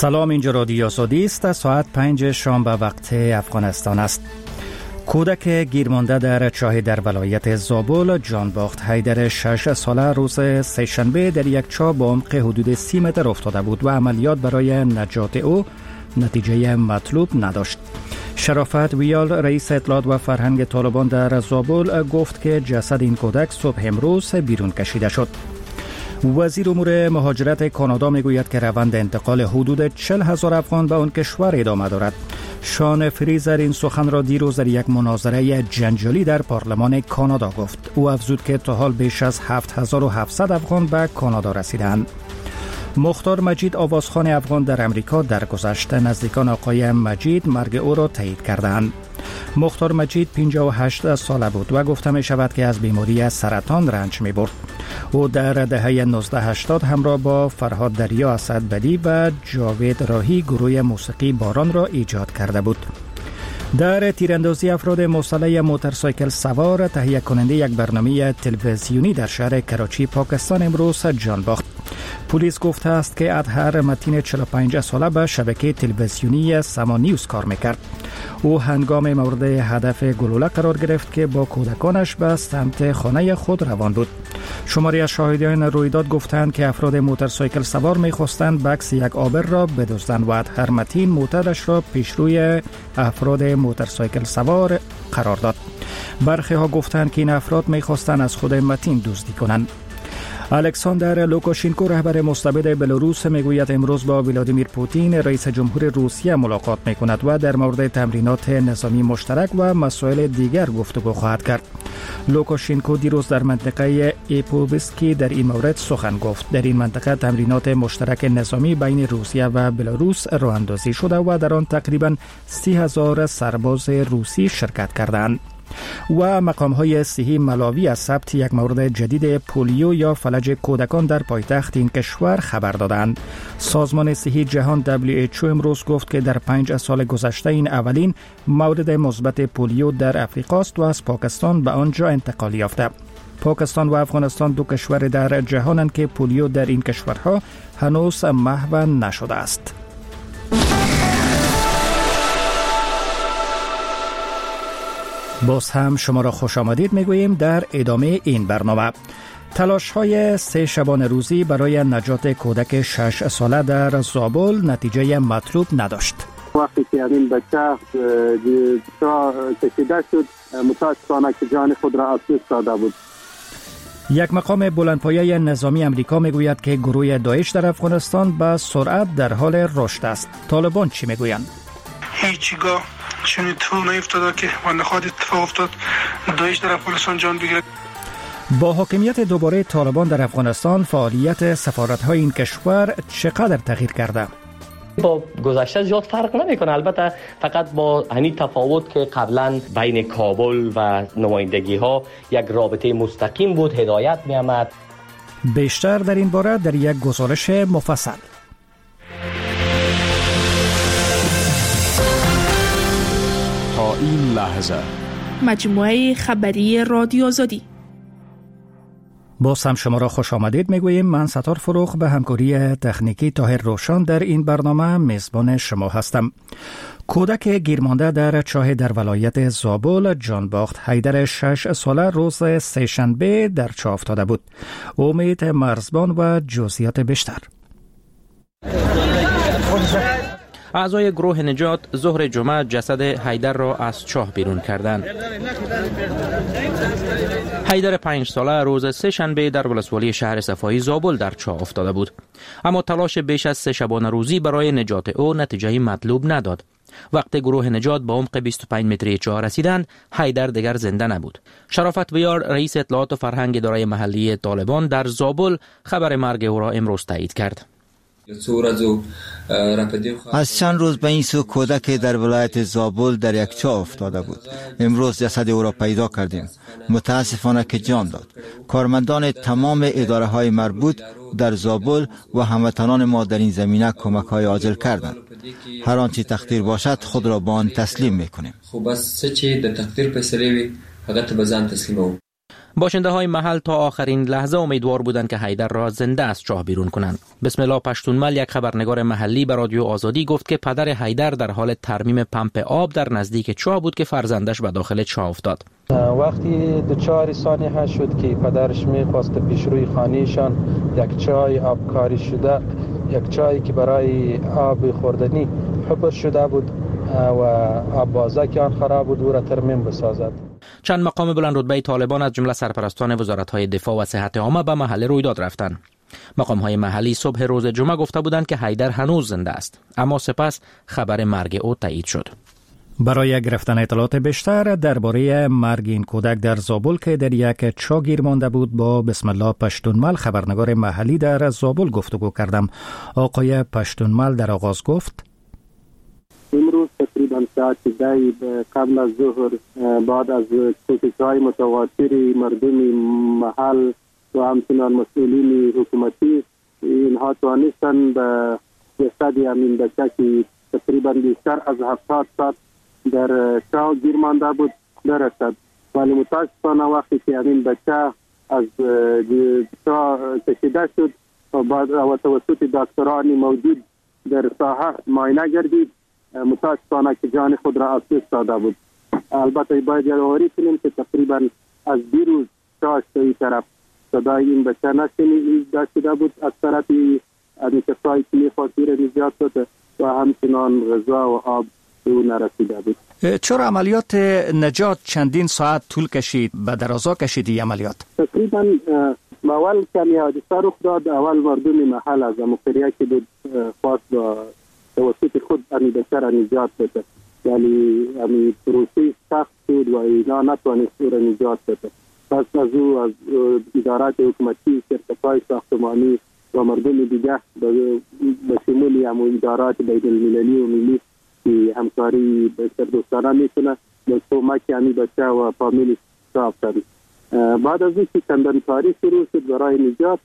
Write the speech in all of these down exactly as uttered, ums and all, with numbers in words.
سلام، اینجا رادیو آزادی است. ساعت پنج شام به وقت افغانستان است. کودک گیرمانده در چاه در ولایت زابل جان باخت. حیدر شش ساله روز سه‌شنبه در یک چاه با عمق حدود سی متر افتاده بود و عملیات برای نجات او نتیجه مطلوب نداشت. شرافت ویال، رئیس اطلاعات و فرهنگ طالبان در زابل، گفت که جسد این کودک صبح امروز بیرون کشیده شد. وزیر امور مهاجرت کانادا میگوید که روند انتقال حدود چهل هزار افغان به آن کشور ادامه دارد. شان فریزر این سخن را دیروز در یک مناظره جنجالی در پارلمان کانادا گفت. او افزود که تا حال بیش از هفت هزار و هفتصد افغان به کانادا رسیدند. مختار مجید، آوازخوان افغان در امریکا، درگذشت نزدیکان آقای مجید مرگ او را تایید کردند. مختار مجید پنجاه و هشت ساله بود و گفته می شود که از بیماری سرطان رنج می برد. او در دهه نوزده هشتاد همراه با فرهاد دریا، اسدبدی و جاوید راهی گروه موسیقی باران را ایجاد کرده بود. در تیراندازی افراد مسلح موتورسایکل سوار، تهیه کننده یک برنامه تلویزیونی در شهر کراچی، پاکستان امروز جان باخت. پلیس گفته است که اطهر متین چهل و پنج ساله به شبکه تلویزیونی سما نیوز کار میکرد. او هنگام مورد هدف گلوله قرار گرفت که با کودکانش به سمت خانه خود روان بود. شماری از شاهدان رویداد گفتند که افراد موتورسایکل سوار میخواستند بکس یک آبر را بدزدند و اطهر متین موترش را پیش روی افراد موتورسایکل سوار قرار داد. برخی ها گفتند که این افراد میخواستند از خود متین دزدی کنند. الکساندر لوکاشینکو، رهبر مستبد بلاروس، میگوید امروز با ولادیمیر پوتین رئیس جمهور روسیه ملاقات میکند و در مورد تمرینات نظامی مشترک و مسائل دیگر گفتگو خواهد کرد. لوکاشینکو دیروز در منطقه ایپوبسکی در این مورد سخن گفت. در این منطقه تمرینات مشترک نظامی بین روسیه و بلاروس راه اندازی شده و در آن تقریباً سی هزار سرباز روسی شرکت کردند. و مقام‌های صحی ملاوی از ثبت یک مورد جدید پولیو یا فلج کودکان در پایتخت این کشور خبر دادند. سازمان صحی جهان دبلیو اچ او امروز گفت که در پنج سال گذشته این اولین مورد مثبت پولیو در افریقا است و از پاکستان به آنجا انتقال یافته. پاکستان و افغانستان دو کشور در جهانند که پولیو در این کشورها هنوز محو نشده است. باز هم شما را خوش آمدید میگوییم در ادامه این برنامه. تلاش های سه شبانه روزی برای نجات کودک شش ساله در زابل نتیجه مطلوب نداشت. وقتی که این بچه کشیده شد، متاسفانه که جان خود را از دست داده بود. یک مقام بلندپایه نظامی امریکا میگوید که گروه داعش در افغانستان به سرعت در حال رشد است. طالبان چی میگویند؟ هیچگاه چون اتفاق نیفتاده که من نخواد اتفاق افتاد داعش در افغانستان جان بگیرد. با حاکمیت دوباره طالبان در افغانستان، فعالیت سفارت‌های این کشور چقدر تغییر کرده؟ با گذشته زیاد فرق نمیکنه، البته فقط با همین تفاوت که قبلا بین کابل و نمایندگی ها یک رابطه مستقیم بود، هدایت می آمد. بیشتر در این باره در یک گزارش مفصل. تا این لحظه مجموعه خبری رادیو آزادی. باز هم شما را خوش آمدید میگوییم. من ستار فروغ به همکاری تکنیکی طاهر روشن در این برنامه میزبان شما هستم. کودک گیرمانده در چاه در ولایت زابل جان باخت. حیدر شش ساله روز سه‌شنبه در چاه افتاده بود. امید مرزبان و جزئیات بیشتر. اعضای گروه نجات ظهر جمعه جسد حیدر را از چاه بیرون کردند. حیدر پنج ساله روز سه شنبه در ولسوالی شهر صفایی زابل در چاه افتاده بود، اما تلاش بیش از سه شبانه روزی برای نجات او نتیجه مطلوب نداد. وقتی گروه نجات با عمق بیست و پنج متری چاه رسیدند، حیدر دیگر زنده نبود. شرافت ویار، رئیس اطلاعات و فرهنگ اداره محلی طالبان در زابل، خبر مرگ او را امروز تایید کرد. از چند روز به این سو کودک در ولایت زابل در یک چاه افتاده بود. امروز جسد او را پیدا کردیم. متاسفانه که جان داد. کارمندان تمام اداره های مربوط در زابل و هموطنان ما در این زمینه کمک های عاجل کردند. هر آنچه تقدیر باشد خود را با آن تسلیم میکنیم. خب بس چه در تقدیر فیصله وي هغه ته به ځان تسلیمو. باشنده های محل تا آخرین لحظه امیدوار بودند که حیدر را زنده از چاه بیرون کنند. بسم الله پشتونمل، یک خبرنگار محلی به رادیو آزادی گفت که پدر حیدر در حال ترمیم پمپ آب در نزدیک چاه بود که فرزندش به داخل چاه افتاد. وقتی دو چهار ثانیه شد که پدرش میخواست پیشروی خانهشان یک چای آبکاری شده، یک چایی که برای آب خوردنی حفر شده بود و آب بازه که آن خراب بود او را ترمیم بسازد. چند مقام بلند رتبه طالبان از جمله سرپرستان وزارت‌های دفاع و صحت عامه به محل رویداد رفتند. مقام‌های محلی صبح روز جمعه گفته بودند که حیدر هنوز زنده است، اما سپس خبر مرگ او تایید شد. برای گرفتن اطلاعات بیشتر درباره مرگ این کودک در زابل که در یک چاه گیر مانده بود با بسم الله پشتونمل، خبرنگار محلی در زابل گفتگو کردم. آقای پشتونمل در آغاز گفت: امروز تقریبا ساعت ده قبل از ظهر بعد از کوشش‌های متواتری مردم محل و همچنان مسئولین حکومتی، اینها توانستند به جسد امین بچه که تقریبا بیشتر از هفتاد ساعت در چاه گیر مانده بود برسد، ولی متاسفانه وقتی که امین بچه از چاه کشیده شد و بعد و توسط دکتران موجود در ساحه معاینه گردید، متاسفانه که جان خود را از دست داده بود. البته باید یادآوری کنیم که تقریبا از دیروز چاه این طرف صدای این بچه نشنیده شده بود از طرف کسایی که می‌خواستند نجات بده و همچنان غذا و آب او نرسیده بود. چرا عملیات نجات چندین ساعت طول کشید؟ به درازا کشید این عملیات؟ تقریبا اول کمی حادثه رخ داد. اول مردم محل از مقریه که بود خواست با توسط خود امی بچه را نجات بده، ولی امی پروسه سخت شد و اینا نتوانست او را نجات بده. پس از او از ادارات حکومتی، شرکت‌های ساختمانی و مردم دیگه به شمول هم ادارات بین المللی و ملی که همکاری بسیار دوستانه میکنه به کمک امی بچه و فامیلش ساختند. بعد از اینکه کندنکاری شروع شد برای نجات،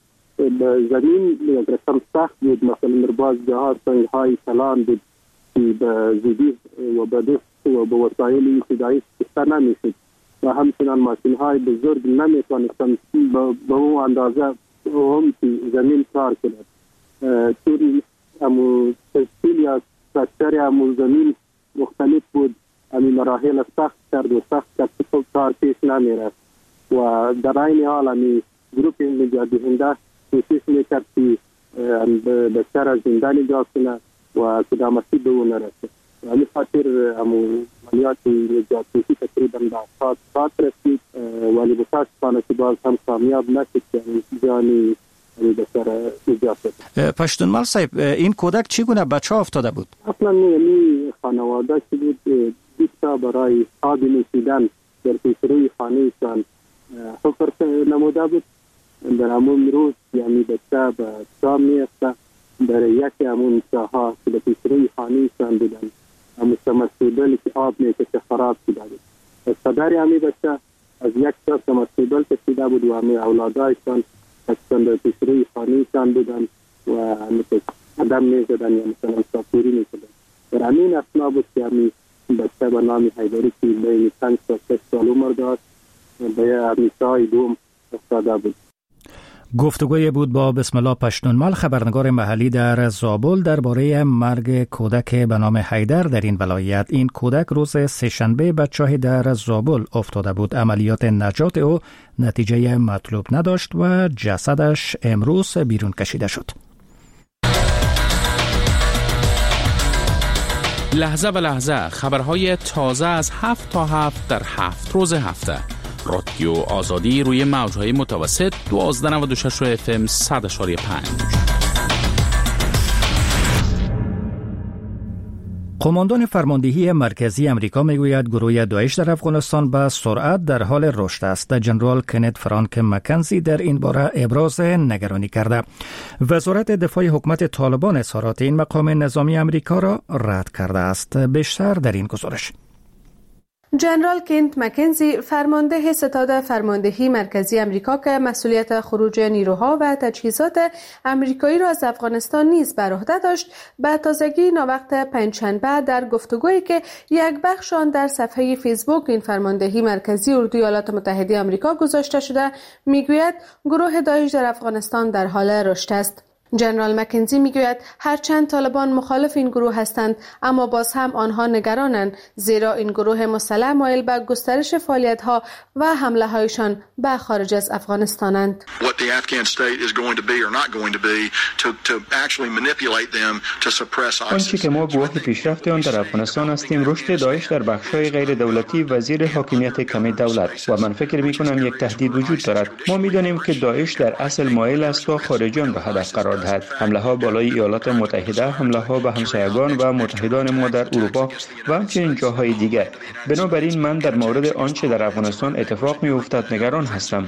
زمین یک رقم سخت بود، مثلا در باز جاها سنگ‌های کلان بود که به زودی و به دست و به وسایل ابتدایی استفاده نمیشد و همچنان ماشین‌های بزرگ نمیتوانستند به اون اندازه هم که زمین کار کند. چون امو تشکیل یا ساختار امو زمین مختلف بود، امی مراحل سخت کرد و سخت کرد که کار پیش نمیرفت و در این حال امی گروپ نجات دهنده کوشش میکرد که بچه را زنده نجات کنه و کدامتی به او نرسه. همین خاطر امو عملیات نجات دهی تقریبا به هفتاد ساعت رسید، ولی متاسفانه که باز هم کامیاب نشد که جانی بچه را نجات بده. پشتونمل صاحب، این کودک چگونه به چاه افتاده بود؟ اصلا یعنی خانواده که بود بیشتر برای آب نوشیدن در پیشروی خانهشان حفر نموده بود. در همون روز یعنی بچه به چاه میفته، در یکی همون چاها که به پیشروی خانهشان بودن همون سمرسیبل که آب میکشه خراب شده بود. پدر همی بچه از یک چاه سمرسیبل کشیده بود و همی اولادایشان اکسان در پیشروی خانهشان بودن و همی قدم میزدن یا مثلا ساپوری میکدن. در همین اثنا بود که همی بچه به نام حیدری که بین پنج تا شش سال عمر داشت به همی چاه دوم افتاده بود. گفتگوی بود با بسم الله پشتونمل، خبرنگار محلی در زابل، درباره مرگ کودک به نام حیدر در این ولایت. این کودک روز سه‌شنبه به چاه در زابل افتاده بود. عملیات نجات او نتیجه مطلوب نداشت و جسدش امروز بیرون کشیده شد. لحظه به لحظه خبرهای تازه از هفت تا هفت در هفت روز هفته. رادیو آزادی روی موجهای متوسط دوازده نود و شش اف ام صد اشاری پنج. قماندان فرماندهی مرکزی امریکا میگوید گروه داعش در افغانستان به سرعت در حال رشد است. جنرال کنت فرانک مکنزی در این باره ابراز نگرانی کرده. وزارت دفاع حکومت طالبان اظهارات این مقام نظامی امریکا را رد کرده است. بیشتر در این گزارش. جنرال کنت مکنزی فرمانده ستاد فرماندهی مرکزی امریکا که مسئولیت خروج نیروها و تجهیزات امریکایی را از افغانستان نیز بر عهده داشت، به تازگی ناوقت پنجشنبه در گفتگویی که یک بخش آن در صفحه فیسبوک این فرماندهی مرکزی اردوی ایالات متحده آمریکا گذاشته شده، میگوید گروه داعش در افغانستان در حال رشد است. جنرال مکنزی میگوید هرچند طالبان مخالف این گروه هستند، اما باز هم آنها نگرانند، زیرا این گروه مسلح مایل به گسترش فعالیت‌ها و حمله‌هایشان به خارج از افغانستانند. آنچه که ما گواه پیشرفت آن در افغانستان هستیم رشد داعش در بخش‌های غیر دولتی و زیر حاکمیت کمی دولت و من فکر می‌کنم یک تهدید وجود دارد. ما می‌دانیم که داعش در اصل مایل است تا خارجیان به هدف قرار دهد. حمله ها بالای ایالات متحده، حمله ها به همسایگان و متحدان ما در اروپا و همچنین جاهای دیگر. بنابراین من در مورد آنچه در افغانستان اتفاق می افتد نگران هستم.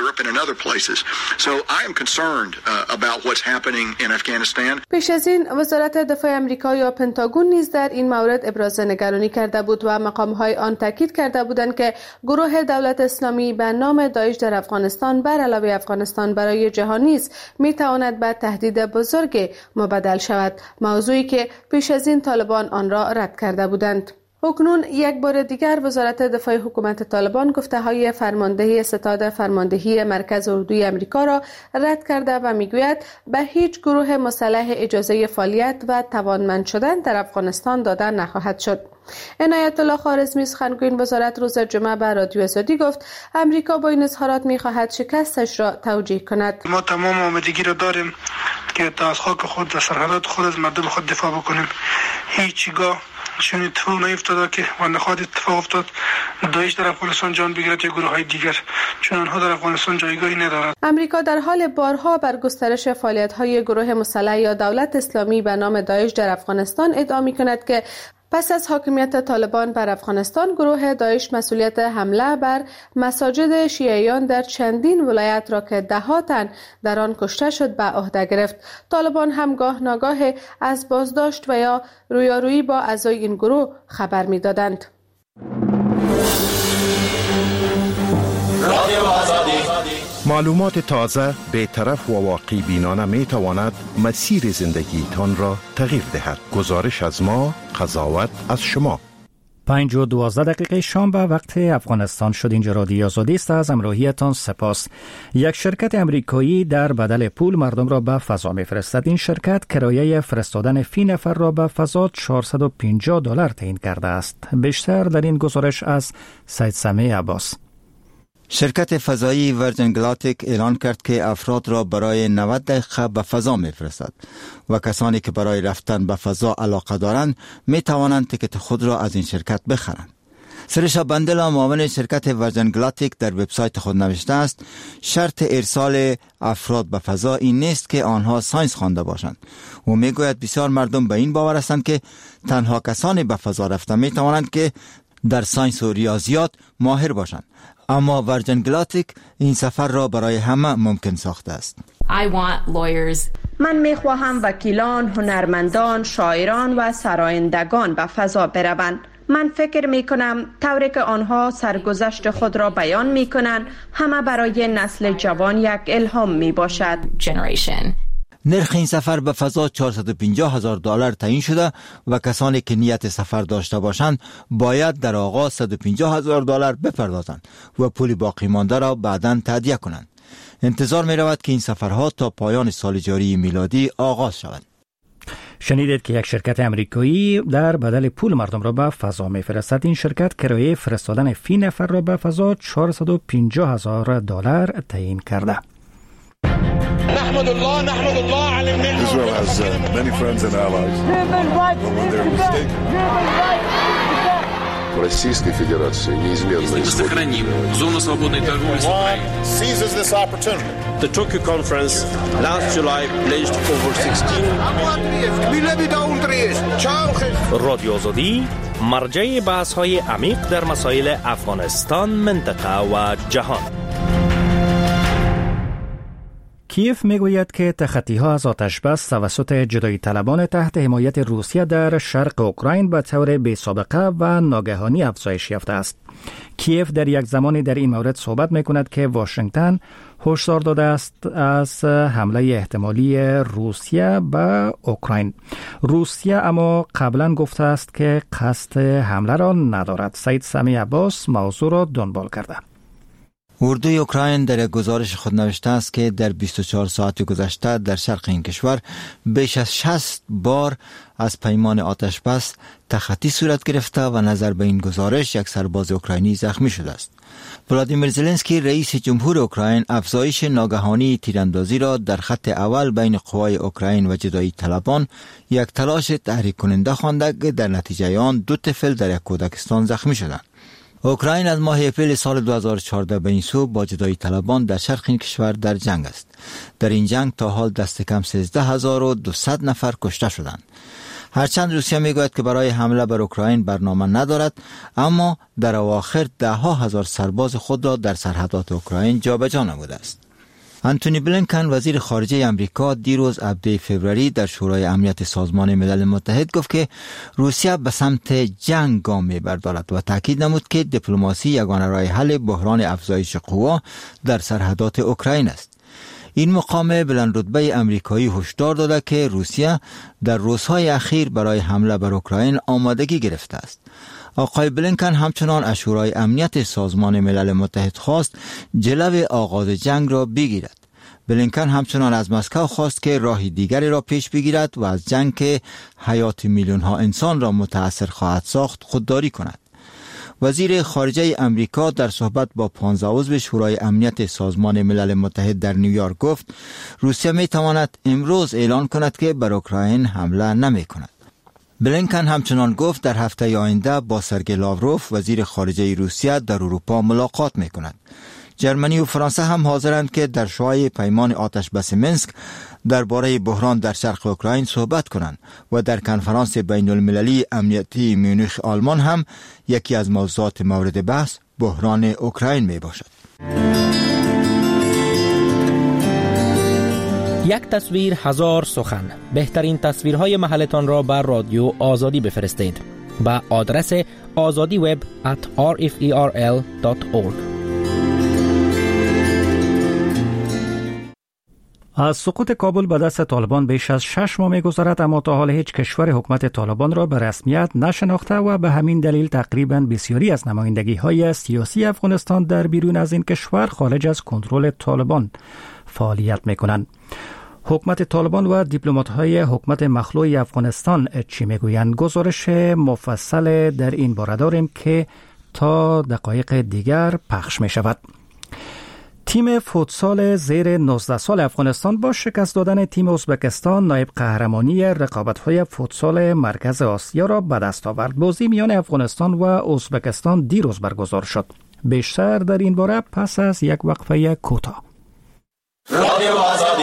پیش از این وزارت دفاع آمریکا یا پنتاگون نیز در این مورد ابراز نگرانی کرده بود و مقام‌های آن تاکید کرده بودند که گروه دولت اسلامی به نام داعش در افغانستان بر علاوه افغانستان برای جهان نیز می‌تواند به تهدید بزرگ مبدل شود، موضوعی که پیش از این طالبان آن را رد کرده بودند. اکنون یک بار دیگر وزارت دفاع حکومت طالبان گفته های فرماندهی ستاد فرماندهی مرکز اردوی آمریکا را رد کرده و میگوید به هیچ گروه مسلح اجازه فعالیت و توانمند شدن در افغانستان داده نخواهد شد. عنایت الله خوارزمی سخنگوی وزارت روز جمعه به رادیو آزادی گفت امریکا با این اظهارات می‌خواهد شکستش را توجیه کند. ما تمام آمادگی را داریم که از خاک خود و سرحدات خود از مردم خود دفاع بکنیم. هیچگاه چون اتفاق نیفتاده که و نخواهد اتفاق افتاد داعش در افغانستان جان بگیرد یا گروه های دیگر، چون آنها در افغانستان جایگاهی ندارد. امریکا در حال بارها بر گسترش فعالیت های گروه مسلح یا دولت اسلامی به نام داعش در افغانستان ادعا می‌کند که پس از حاکمیت طالبان بر افغانستان گروه داعش مسئولیت حمله بر مساجد شیعیان در چندین ولایت را که ده تن در آن کشته شد به عهده گرفت. طالبان هم گاه ناگاه از بازداشت و یا رویارویی با اعضای این گروه خبر می‌دادند. معلومات تازه، بی‌طرف و واقعی بینانه می تواند مسیر زندگی تان را تغییر دهد. گزارش از ما، قضاوت از شما. پنج و دوازده دقیقه شام به وقت افغانستان شد. اینجا رادیو آزادی است. از همراهیتان سپاس. یک شرکت امریکایی در بدل پول مردم را به فضا می‌فرستد. این شرکت کرایه فرستادن فی نفر را به فضا چهارصد و پنجاه دلار تعیین کرده است. بیشتر در این گزارش از سید سمیع عباس. شرکت فضایی ورجن گلاتیک اعلان کرد که افراد را برای نود دقیقه به فضا می‌فرستد و کسانی که برای رفتن به فضا علاقه دارند می توانند تیکت خود را از این شرکت بخرند. سرشا بندلا معاون شرکت ورجن گلاتیک در وبسایت خود نوشته است شرط ارسال افراد به فضا این نیست که آنها ساینس خوانده باشند. او میگوید بسیار مردم به این باور هستند که تنها کسانی به فضا رفته می توانند که در ساینس و ریاضیات ماهر باشند. اما ورجن گلاتیک این سفر را برای همه ممکن ساخته است. من میخواهم وکیلان، هنرمندان، شاعران و سرایندگان به فضا بروند. من فکر میکنم طوری که آنها سرگذشت خود را بیان میکنند همه برای نسل جوان یک الهام میباشد. نرخ این سفر به فضا چهارصد و پنجاه هزار دلار تعیین شده و کسانی که نیت سفر داشته باشند باید در آغاز صد و پنجاه هزار دلار بپردازند و پول باقی مانده را بعداً تادیه کنند. انتظار می رود که این سفرها تا پایان سال جاری میلادی آغاز شوند. شنیدید که یک شرکت امریکایی در بدل پول مردم را به فضا می‌فرستد. این شرکت کرایه فرستادن فی نفر را به فضا چهارصد و پنجاه هزار دلار تعیین کرده. نحمد الله نحمد الله على الملك. Israel has uh, many friends and allies. When they're mistaken. Российской Федерации неизменно сохраним зону свободной торговли. Seizes this opportunity. The Tokyo conference last July pledged over sixteen. رادیو آزادی مرجع بحث‌های عمیق در مسائل افغانستان، منطقه و جهان. کیف میگوید که تخطی‌ها از آتش‌بس توسط جدایی طلبان تحت حمایت روسیه در شرق اوکراین به طور بی‌سابقه و ناگهانی افزایش یافته است. کیف در یک زمانی در این مورد صحبت می‌کند که واشنگتن هشدار داده است از حمله احتمالی روسیه به اوکراین. روسیه اما قبلا گفته است که قصد حمله را ندارد. سید سمی عباس موضوع را دنبال کرده. اردوی اوکراین در یک گزارش خود نوشته است که در بیست و چهار ساعت گذشته در شرق این کشور بیش از شصت بار از پیمان آتش بس تخطی صورت گرفته و نظر به این گزارش یک سرباز اوکراینی زخمی شده است. ولادیمیر زلنسکی رئیس جمهور اوکراین افزایش ناگهانی تیراندازی را در خط اول بین قوای اوکراین و جدایی طلبان یک تلاش تحریک کننده خوانده که در نتیجه آن دو طفل در یک کودکستان زخمی شدند. اوکراین از ماه اپریل سال دو هزار و چهارده به این سو با جدایی طلبان در شرق این کشور در جنگ است. در این جنگ تا حال دست کم سیزده هزار و دویست نفر کشته شدند. هرچند روسیه میگوید که برای حمله بر اوکراین برنامه ندارد، اما در اواخر ده ها هزار سرباز خود را در سرحدات اوکراین جابجا نموده است. انتونی بلینکن وزیر خارجه امریکا دیروز هفده فوریه در شورای امنیت سازمان ملل متحد گفت که روسیه به سمت جنگ گام می‌بردارد و تاکید نمود که دیپلماسی یگانه راه حل بحران افزایش قوا در سرحدات اوکراین است. این مقام بلند رتبه امریکایی هشدار داده که روسیه در روزهای اخیر برای حمله بر اوکراین آمادگی گرفته است. آقای بلینکن همچنان از شورای امنیت سازمان ملل متحد خواست جلو آغاز جنگ را بگیرد. بلینکن همچنان از مسکو خواست که راه دیگری را پیش بگیرد و از جنگ که حیات میلیون ها انسان را متاثر خواهد ساخت خودداری کند. وزیر خارجه امریکا در صحبت با پانزده عضو شورای امنیت سازمان ملل متحد در نیویورک گفت روسیه می تواند امروز اعلان کند که بر اوکراین حمله نمی کند. بلینکن همچنان گفت در هفته آینده با سرگئی لاوروف وزیر خارجه روسیه در اروپا ملاقات می کند. جرمنی و فرانسه هم حاضرند که در شورای پیمان آتش بس منسک درباره بحران در شرق اوکراین صحبت کنند و در کنفرانس بین المللی امنیتی میونخ آلمان هم یکی از موضوعات مورد بحث بحران اوکراین می باشد. یک تصویر هزار سخن. بهترین تصویرهای محلتان را بر رادیو آزادی بفرستید با آدرس آزادی وب ات آر اف ای آر ال دات اورگ. از سقوط کابل به دست طالبان بیش از شش ماه می‌گذرد، اما تا حال هیچ کشور حکومت طالبان را به رسمیت نشناخته و به همین دلیل تقریباً بسیاری از نمایندگی‌های سیاسی افغانستان در بیرون از این کشور خارج از کنترل طالبان فعالیت می‌کنند. حکومت طالبان و دیپلمات‌های حکومت مخلوع افغانستان چی می‌گویند؟ گزارش مفصل در این باره داریم که تا دقایق دیگر پخش می‌شود. تیم فوتسال زیر نوزده سال افغانستان با شکست دادن تیم ازبکستان نایب قهرمانی رقابت‌های فوتسال مرکز آسیا را به دست آورد. بازی میان افغانستان و ازبکستان دیروز برگزار شد. بیشتر در این باره پس از یک وقفه کوتاه. رادیو آزادی.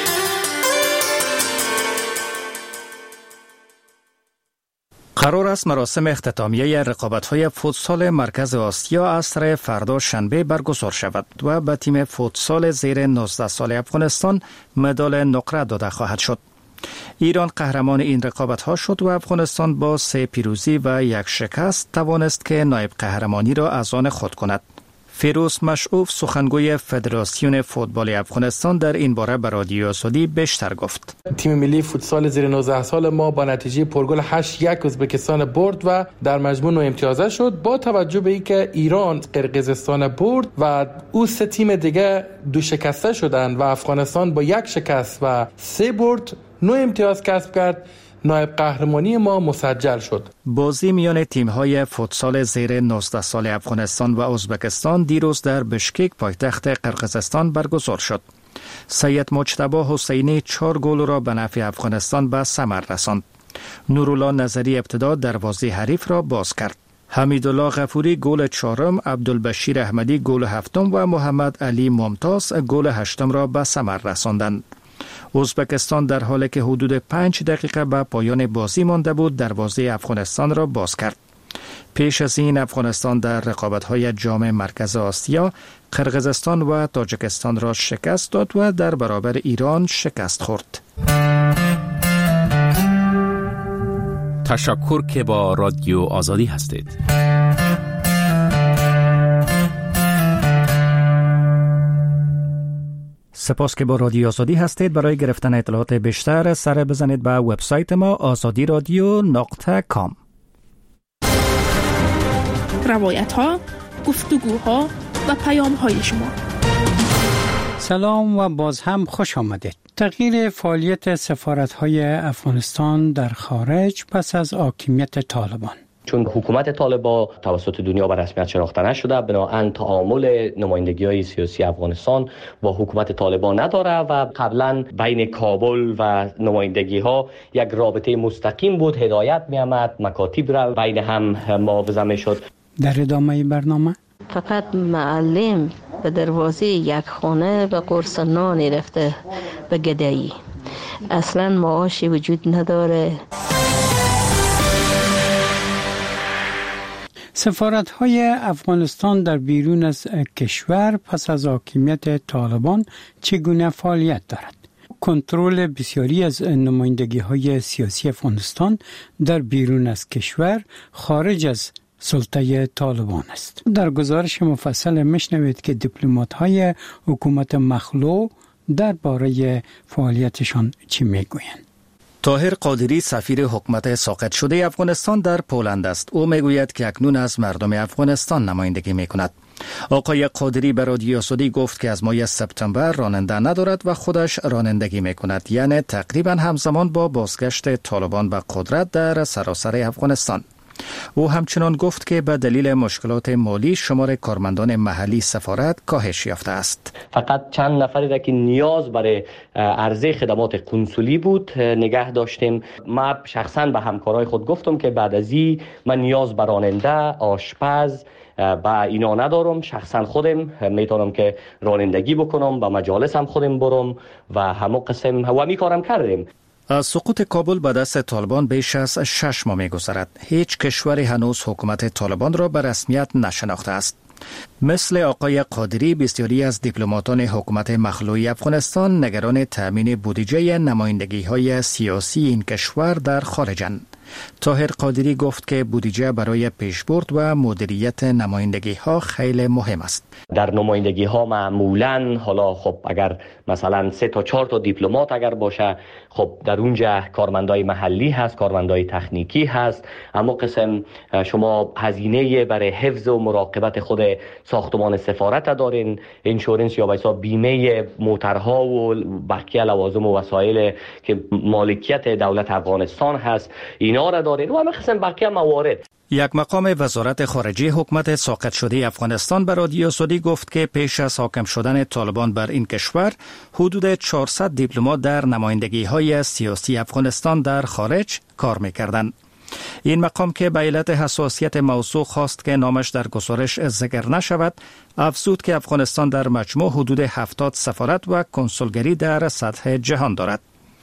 قرار است مراسم اختتامیه رقابت‌های فوتسال مرکز آسیا عصر فردا شنبه برگزار شود و به تیم فوتسال زیر نوزده سال افغانستان مدال نقره داده خواهد شد. ایران قهرمان این رقابت‌ها شد و افغانستان با سه پیروزی و یک شکست توانست که نایب قهرمانی را از آن خود کند. فیروز مشعوف سخنگوی فدراسیون فوتبال افغانستان در این باره به رادیو آزادی بیشتر گفت. تیم ملی فوتسال زیر نوزده سال ما با نتیجه پرگل هشت یک ازبکستان برد و در مجموع نو امتیازه شد. با توجه به اینکه ایران قرقیزستان برد و او سه تیم دیگه دو شکسته شدند و افغانستان با یک شکست و سه برد نو امتیاز کسب کرد، نایب قهرمانی ما مسجل شد. بازی میان تیم‌های فوتسال زیر نوزده سال افغانستان و ازبکستان دیروز در بشکک پایتخت قرقیزستان برگزار شد. سید مجتبی حسینی چهار گل را به نفع افغانستان به ثمر رساند. نورالله نظری ابتدا دروازه حریف را باز کرد. حمیدالله غفوری گل چهارم، عبدالبشیر احمدی گل هفتم و محمد علی ممتاز گل هشتم را به ثمر رساندند. ازبکستان در حالی که حدود پنج دقیقه به پایان بازی مانده بود دروازه افغانستان را باز کرد. پیش از این افغانستان در رقابت‌های جام مرکز آسیا قرقیزستان و تاجیکستان را شکست داد و در برابر ایران شکست خورد. تشکر که با رادیو آزادی هستید. سپاس که با رادیو آزادی هستید. برای گرفتن اطلاعات بیشتر سر بزنید به وبسایت ما آزادی رادیو نقطه کام. روایت ها، گفتگوها و پیام های شما. سلام و باز هم خوش آمدید. تغییر فعالیت سفارت‌های افغانستان در خارج پس از حاکمیت طالبان. چون حکومت طالبان توسط دنیا به رسمیت شناخته نشده، بنابراین تعامل نمایندگی‌های سیاسی افغانستان با حکومت طالبان نداره و قبلا بین کابل و نمایندگی‌ها یک رابطه مستقیم بود، هدایت می‌آمد، مکاتب را بین هم معاوضه می‌شد. در ادامه برنامه فقط معلم به دروازه یک خانه به قرص نانی رفته به گدایی، اصلا معاشی وجود نداره. سفارت‌های افغانستان در بیرون از کشور پس از حاکمیت طالبان چگونه فعالیت دارد؟ کنترل بسیاری از نمایندگی‌های سیاسی افغانستان در بیرون از کشور خارج از سلطه طالبان است. در گزارش مفصل میشنوید که دیپلمات‌های حکومت مخلوع درباره فعالیتشان چی میگویند. طاهر قادری سفیر حکومت ساقط شده افغانستان در پولند است. او میگوید که اکنون از مردم افغانستان نمایندگی میکند. آقای قادری به رادیو آزادی گفت که از ماه سپتامبر راننده ندارد و خودش رانندگی میکند، یعنی تقریبا همزمان با بازگشت طالبان به قدرت در سراسر افغانستان. او همچنان گفت که به دلیل مشکلات مالی شمار کارمندان محلی سفارت کاهش یافته است. فقط چند نفری را که نیاز برای عرضه خدمات کنسولی بود نگه داشتیم. من شخصا به همکارای خود گفتم که بعد از این من نیاز به راننده، آشپز با اینا ندارم. شخصا خودم میتونم که رانندگی بکنم، با مجالس هم خودم برم و همه قسم و می کارم کردیم. از سقوط کابل به دست طالبان بیش از شش ماه می‌گذرد. هیچ کشوری هنوز حکومت طالبان را به رسمیت نشناخته است. مثل آقای قادری بسیاری از دیپلماتان حکومت مخلوع افغانستان نگران تامین بودجه نمایندگی‌های سیاسی این کشور در خارجند. طاهر قادری گفت که بودجه برای پیشبرد و مدیریت نمایندگی ها خیلی مهم است. در نمایندگی ها معمولا حالا خب اگر مثلا سه تا چهار تا دیپلمات اگر باشه، خب در اونجا کارمندای محلی هست، کارمندای تکنیکی هست، اما قسم شما هزینه برای حفظ و مراقبت خود ساختمان سفارت دارین، انشورنس یا ویسا بیمه موترها و بقیه لوازم و وسایل که مالکیت دولت افغانستان هست، اینا را دارین و همه قسم بقیه موارد. یک مقام وزارت خارجه حکومت ساقط شده افغانستان به رادیو آزادی گفت که پیش از حاکم شدن طالبان بر این کشور حدود چهارصد دیپلمات در نمایندگی‌های سیاسی افغانستان در خارج کار می‌کردند. این مقام که به علت حساسیت موضوع خواست که نامش در گزارش ذکر نشود، افزود که افغانستان در مجموع حدود هفتاد سفارت و کنسولگری در سطح جهان دارد.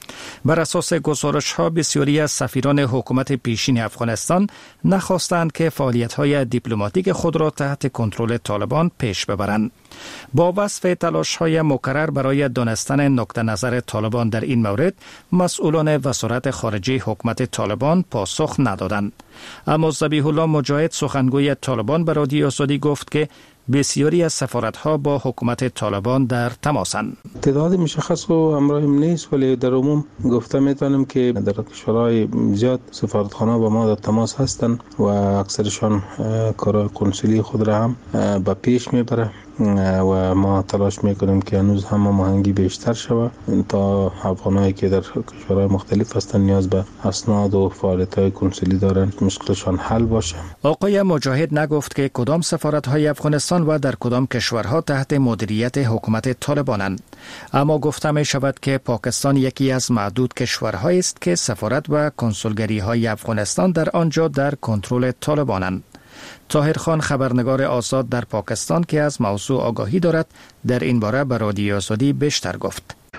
بر اساس گزارش ها بسیاری از سفیران حکومت پیشین افغانستان نخواستند که فعالیت های دیپلماتیک خود را تحت کنترل طالبان پیش ببرند. با وصف تلاش های مکرر برای دانستن نقطه نظر طالبان در این مورد، مسئولان وزارت خارجه حکومت طالبان پاسخ ندادند. اما ذبیح الله مجاهد سخنگوی طالبان به رادیو آزادی گفت که بسیاری از سفارت‌ها با حکومت طالبان در تماسند. تعداد مشخص و همراهیم نیست، ولی در عموم گفته میتونم که در کشورهای زیاد سفارتخانه با ما در تماس هستند و اکثرشان کار کنسولی خود را هم به پیش میبره و ما تلاش میکنیم که هنوز هم مهنگی بیشتر شود تا افغانایی که در کشورهای مختلف هستند نیاز به اسناد و فعالیت‌های کنسولی دارند مشکلشان حل باشه. آقای مجاهد نگفت که کدام سفارت‌های افغانستان و در کدام کشورها تحت مدیریت حکومت طالبانند، اما گفته می شود که پاکستان یکی از معدود کشورهایی است که سفارت و کنسولگری‌های افغانستان در آنجا در کنترل طالبانند. طاهر خان خبرنگار آزاد در پاکستان که از موضوع آگاهی دارد در این باره به رادیو آزادی بیشتر گفت.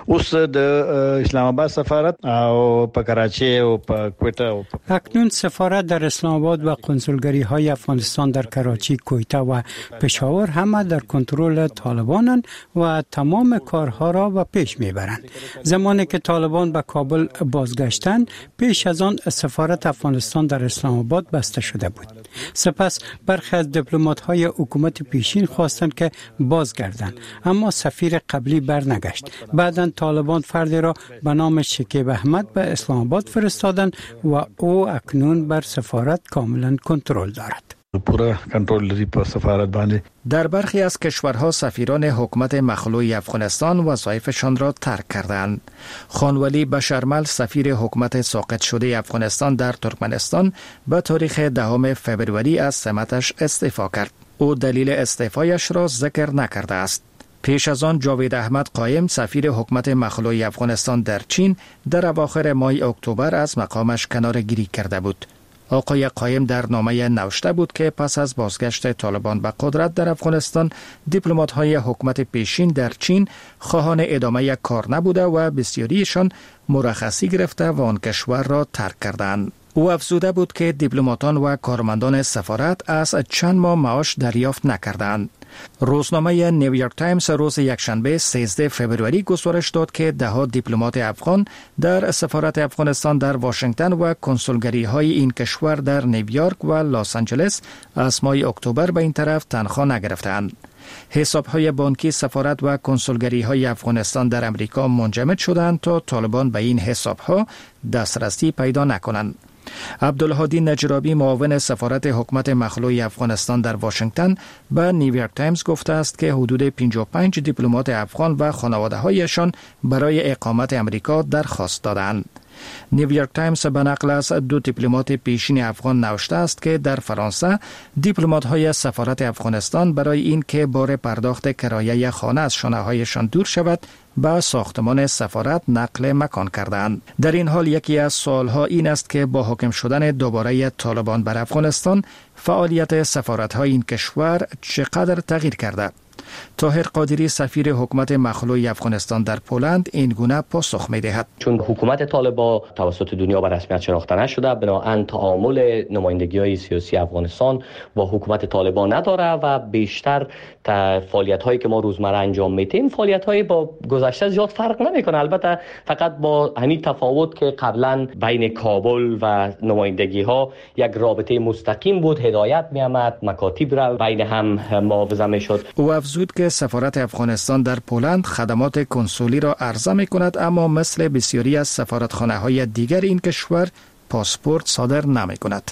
اوس د اسلام آباد سفارت او په کراچي او په کویټه اکنون سفارت در اسلام آباد و کنسولگری های افغانستان در کراچی، کویته و پشاور همه در کنترل طالبانند و تمام کارها را به پیش میبرند. زمانی که طالبان به کابل بازگشتند، پیش از آن سفارت افغانستان در اسلام آباد بسته شده بود. سپس برخی از دیپلمات‌های حکومت پیشین خواستند که بازگردند، اما سفیر قبلی برنگشت. بعداً طالبان فردی را به نام شکیب احمد به اسلام آباد فرستادند و او اکنون بر سفارت کاملا کنترل دارد. پورا کنترل لري په سفارت باندې. در برخی از کشورها سفیران حکومت مخلوع افغانستان وظایفشان را ترک کردند. خانولی بشرمل سفیر حکومت ساقط شده افغانستان در ترکمنستان به تاریخ دهم فوریه از سمتش استعفا کرد. او دلیل استعفایش را ذکر نکرده است. پیش از آن جاوید احمد قایم سفیر حکومت مخلوع افغانستان در چین در اواخر ماه اکتبر از مقامش کناره‌گیری کرده بود. آقای قایم در نامه نوشته بود که پس از بازگشت طالبان به قدرت در افغانستان، دیپلمات‌های حکومت پیشین در چین خواهان ادامه کار نبوده و بسیاریشان مرخصی گرفته و آن کشور را ترک کردند. او افزوده بود که دیپلماتان و کارمندان سفارت از چند ماه معاش دریافت نکردند. روزنامه نیویورک تایمز روز یکشنبه سیزده فوریه گزارش داد که دهها دیپلمات افغان در سفارت افغانستان در واشنگتن و کنسولگری های این کشور در نیویورک و لس آنجلس از ماه اکتبر به این طرف تنخواه نگرفتند. حساب های بانکی سفارت و کنسولگری های افغانستان در امریکا منجمد شدند تا طالبان به این حساب ها دسترسی پیدا نکنند. عبدالهادی نجرابی معاون سفارت حکومت مخلوع افغانستان در واشنگتن به نیویورک تایمز گفته است که حدود پنجاه و پنج دیپلمات افغان و خانواده‌هایشان برای اقامت امریکا درخواست دادند. نیویورک تایمز به نقل از دو دیپلمات پیشین افغان نوشته است که در فرانسه دیپلمات‌های سفارت افغانستان برای این که بار پرداخت کرایه خانه از شانه‌هایشان دور شود به ساختمان سفارت نقل مکان کردند. در این حال یکی از سوالها این است که با حاکم شدن دوباره طالبان بر افغانستان فعالیت سفارت‌های این کشور چقدر تغییر کرده؟ طاهر قادری سفیر حکومت مخلوع افغانستان در پولند این گونه پاسخ می‌دهد. چون حکومت طالبان توسط دنیا به رسمیت شناخته نشده، بنابراین تعامل نمایندگی‌های سیاسی افغانستان با حکومت طالبان نداره و بیشتر فعالیت‌هایی که ما روزمره انجام میدیم فعالیت‌های با گذشته زیاد فرق نمی‌کنه. البته فقط با همین تفاوت که قبلا بین کابل و نمایندگی‌ها یک رابطه مستقیم بود، هدایت می‌آمد، مکاتب را بین هم معاوضه می‌شد. او افزود که سفارت افغانستان در پولند خدمات کنسولی را عرضه می‌کند، اما مثل بسیاری از سفارتخانه‌های دیگر این کشور پاسپورت صادر نمی‌کند.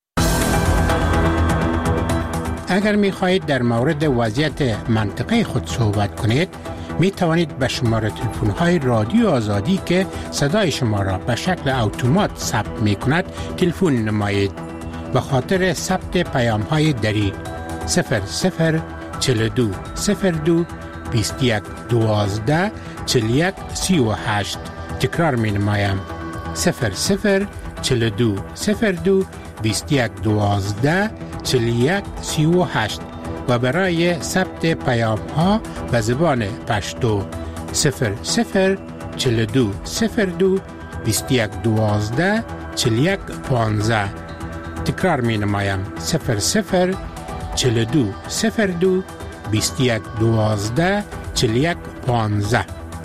اگر می خواهید در مورد وضعیت منطقه خود صحبت کنید، می توانید به شماره تلفن های رادیو آزادی که صدای شما را به شکل اتومات ثبت می کند تلفن نمایید. به خاطر ثبت پیام های دری صفر صفر چهل و دو صفر دو بیست و یک دوازده چهل و یک سی و هشت. تکرار می نمایم صفر صفر چهل و دو صفر دو بیست و یک دوازده چهل و یک سی و هشت و برای ثبت پیام ها به زبان پشتو صفر صفر چهل و دو صفر دو بیست و یک دوازده چهل و یک پانزده. تکرار می نمایم صفر صفر چهل و دو صفر دو بیست و یک دوازده چهل و یک پانزده.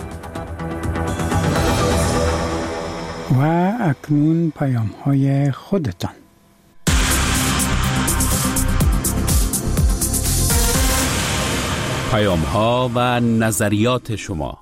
و اکنون پیام های خودتان. پیام ها و نظریات شما.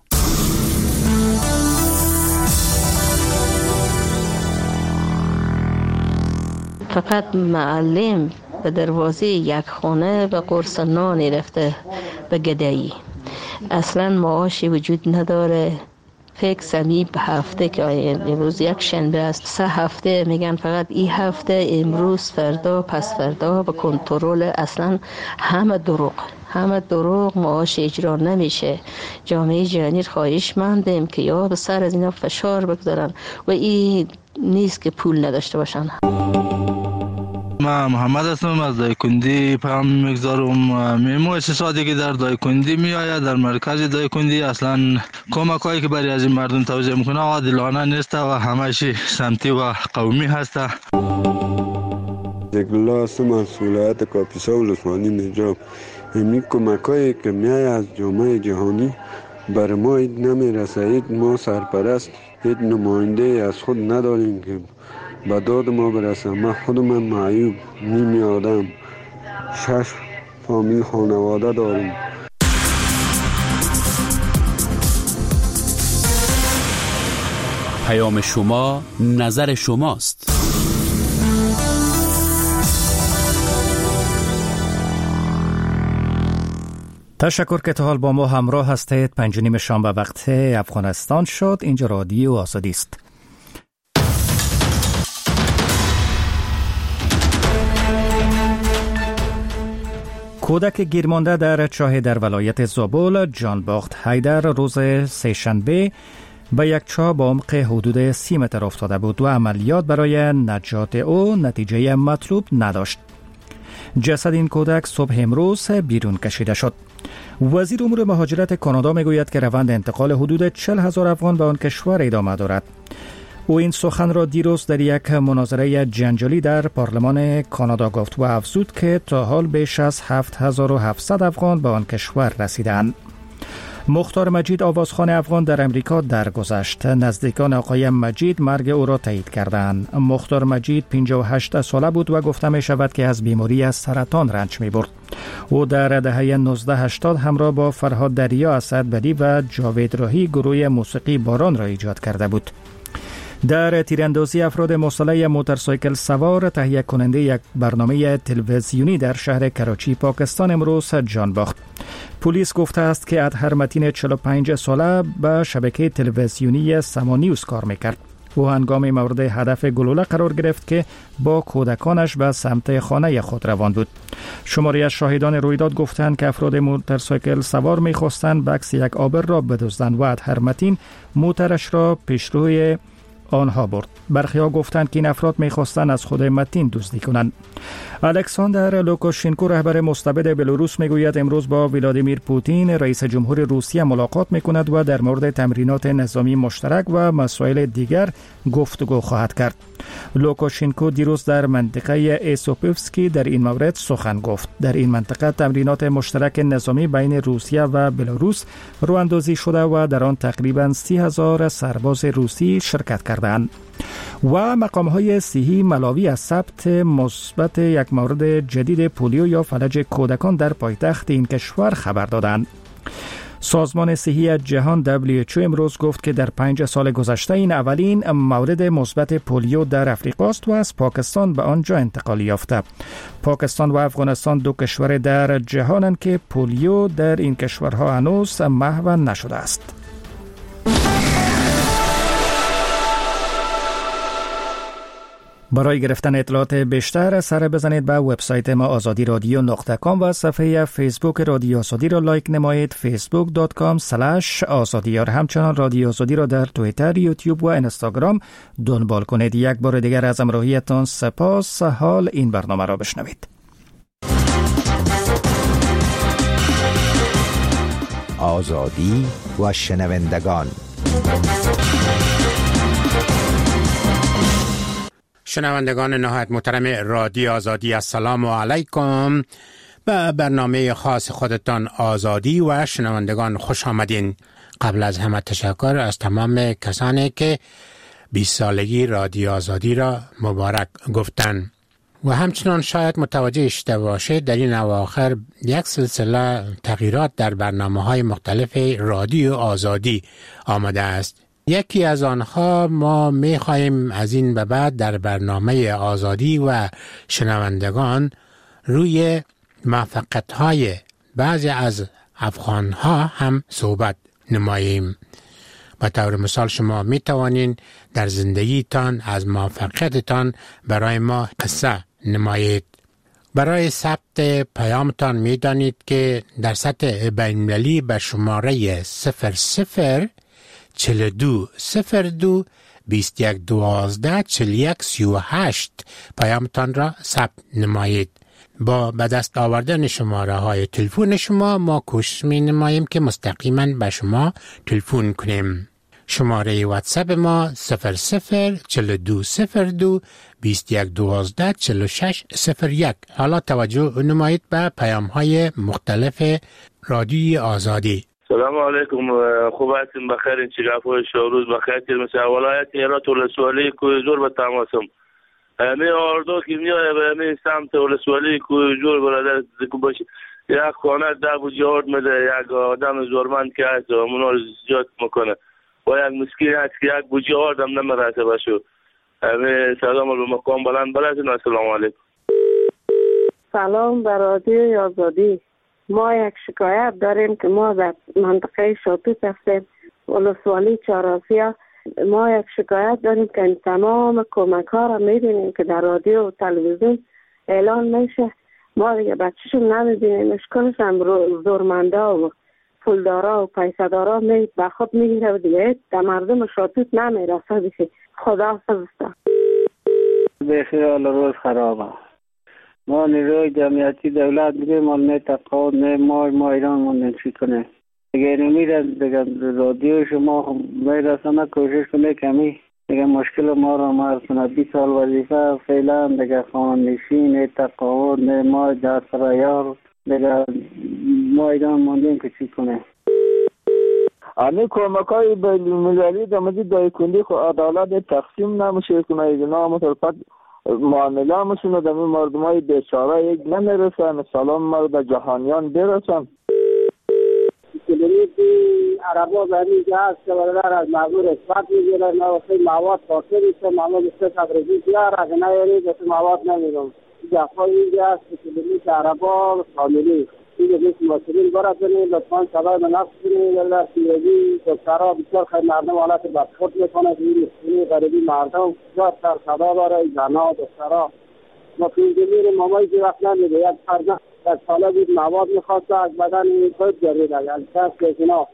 فقط معلم به دروازه یک خانه به قرص نانی رفته به گدایی، اصلا معاشی وجود نداره. فکر سمی به هفته که امروز یک شنبه است، سه هفته میگن فقط این هفته، امروز، فردا، پس فردا به کنترل. اصلا همه دروغ، همه دروغ. معاش اجرا نمیشه. جامعه جهانی خواهش مندیم که یا به سر از اینا فشار بگذارن و این نیست که پول نداشته باشن. من محمد هستم از دایکندی پیام میگذارم. مؤسساتی که در دایکندی میآید در مرکز دایکندی اصلا کمک هایی که برای از این مردم توزیع میکنه عادلانه نیست و همش سمتی و قومی هست. ذکرالله هستم از ولایت کاپیسا و عثمانی نجاب. این کمک هایی که میآید از جامعه جهانی بر ما اید نمیرسه. ما سرپرست هیچ نماینده از خود نداریم که به داد ما برسه. من خودم معیوب نیمی آدم، شش فامیل خانواده دارم. پیام شما نظر شماست. تشکر که تا حال با ما همراه هستید. پنج نیم شام به وقت افغانستان شد. اینجا رادیو آزادی است. کودک گیرمانده در چاه در ولایت زابل جان باخت حیدر روز سه‌شنبه به یک چاه با عمق حدود سی متر افتاده بود و عملیات برای نجات او نتیجه مطلوب نداشت. جسد این کودک صبح امروز بیرون کشیده شد. وزیر امور مهاجرت کانادا میگوید که روند انتقال حدود چهل هزار افغان به آن کشور ادامه دارد. او این سخن را دیروز در یک مناظره جنجالی در پارلمان کانادا گفت و افزود که تا حال بیش از هفت هزار و هفتصد افغان به آن کشور رسیدند. مختار مجید آوازخوان افغان در امریکا درگذشت. نزدیکان آقای مجید مرگ او را تایید کردند. مختار مجید پنجاه و هشت ساله بود و گفته می شود که از بیماری از سرطان رنج می برد. او در دهه نوزده هشتاد همراه با فرهاد دریا، اسدبدی و جاوید راهی گروه موسیقی باران را ایجاد کرده بود. در تیراندازی افراد مسلح موتورسایکل سوار تهیه کننده یک برنامه تلویزیونی در شهر کراچی پاکستان امروز جان باخت. پلیس گفته است که اطهر متین چهل و پنج ساله به شبکه تلویزیونی سما نیوز کار میکرد. او هنگام مورد هدف گلوله قرار گرفت که با کودکانش به سمت خانه خود روان بود. شماری از شاهدان رویداد گفتند که افراد موتورسایکل سوار میخواستند بکس یک آبر را بدزدند و اطهر متین موترش را پیشروی آنها برد. برخی ها گفتند که این افراد می‌خواستند از خود متین دزدی کنند. الکساندر لوکاشنکو رهبر مستبد بلاروس میگوید امروز با ولادیمیر پوتین رئیس جمهور روسیه ملاقات میکند و در مورد تمرینات نظامی مشترک و مسائل دیگر گفتگو خواهد کرد. لوکاشنکو دیروز در منطقه ایسوپیفسکی در این مورد سخن گفت. در این منطقه تمرینات مشترک نظامی بین روسیه و بلاروس راه اندازی شده و در آن تقریباً سی هزار سرباز روسی شرکت کردند. و مقام‌های صحی ملاوی از ثبت مثبت یک مورد جدید پولیو یا فلج کودکان در پایتخت این کشور خبر دادند. سازمان صحی جهان دبلیو اچ او امروز گفت که در پنج سال گذشته این اولین مورد مثبت پولیو در افریقا است و از پاکستان به آنجا انتقال یافته. پاکستان و افغانستان دو کشور در جهانند که پولیو در این کشورها هنوز محو نشده است. برای گرفتن اطلاعات بیشتر سر بزنید به وبسایت ما آزادی رادیو نقطه کام و صفحه فیسبوک رادیو آزادی را لایک نمایید. فیسبوک دات کام اسلش آزادی. همچنان رادیو آزادی را در توییتر، یوتیوب و اینستاگرام دنبال کنید. یک بار دیگر از همراهیتان سپاس. حال این برنامه را بشنوید. آزادی و شنوندگان. شنوندگان نهایت محترم رادیو آزادی، السلام علیکم. به برنامه خاص خودتان آزادی و شنوندگان خوش آمدین. قبل از همه تشکر از تمام کسانی که بیست سالگی رادیو آزادی را مبارک گفتن. و همچنان شاید متوجه شده باشید در این اواخر یک سلسله تغییرات در برنامه‌های مختلف رادیو آزادی آمده است. یکی از آنها ما می‌خواهیم از این به بعد در برنامه آزادی و شنوندگان روی موفقیت‌های بعضی از افغان‌ها هم صحبت نماییم. به طور مثال شما می توانین در زندگیتان از موفقیتتان برای ما قصه نمایید. برای ثبت پیامتان می دانید که در سطح بین‌المللی به شماره صفر صفر چهل و دو صفر دو بیست و یک دوازده چهل و یک سی و هشت پیامتان را ثبت نمایید. با به دست آوردن شماره های تلفن شما ما کوشش می نماییم که مستقیما به شما تلفن کنیم. شماره واتساپ ما صفر صفر چهل و دو صفر دو بیست و یک دوازده چهل و شش صفر یک. حالا توجه نمایید به پیام های مختلف رادیوی آزادی. سلام علیکم، خوب هستیم؟ بخیر؟ این چی گفت شوروز بخیر؟ مثل ولایت هرات ولسوالی کوی جور به تماسم می آردو که میای به می سمت ولسوالی کوی جور برادر زکو باشه یک خانه ده بوجی آرد میده، یک آدم زورمند که هست اونا رو زیاد میکنه و یک مسکین هست که یک بوجی آردم نمیرسه بشو. می سلام رو مقام بلند برسین. السلام علیکم. سلام برادر آزادی. ما یک شکایت داریم که ما در منطقه شاتوت هستیم ولسوالی چهارآسیا. ما یک شکایت داریم که این تمام کمک ها را میبینیم که در رادیو و تلویزیون اعلان میشه، ما دیگه بچه‌شون نمیبینیم. اشکالش هم زورمندا و پولدارا و پیسدارا می به خود میگیره و دیگه در مردم شاتوت نمیرسه. دیگه خدا حافظ. بخیال روز خرابه. ما نیروی جمعیتی دولت دیگه ما نه تقاعد نه ما ما ایران ما نمی کنه دیگه نمیره دیگه رادیو شما میرسانه کوشش کنه کمی دیگه مشکل ما رو مرسونه. بیست سال وظیفه فعلا دیگه خانشین نه تقاعد نه ما در سرایار دیگه ما ایران موندیم که چی کنه. آنی کمک های بین‌المللی در مورد دایکنده خو عدالت تقسیم نمیشه کنه. اینا مطلقات معامله همشون در این مردم های بیچاره یک نمیرسن. سلام مرد جهانیان برسن. کلیدی عربا برمی که هست که برادر از معبور اثبات میگیره نه وقتی مواد پاسه بیسته معمول بیسته تبریزی بیار اگه نیاری بسه مواد نمیرم. جفای اینجا هست که کلیدی عربا کاملی اینجا بیست مسئولین برد کنید لطفاً سبای من نفس کنید در سیرگی دکترها بسیار خیلی مردم حالت بدخورد میکنه که این اسکونی غریبی مردم زیاد سر صدا داره. زنها دکترها ما که اینجا میریم مامایی که وقت نمیده یک فرزن یک ساله بود مواد میخواسته از بدن خود جرید اگر کس کشینا.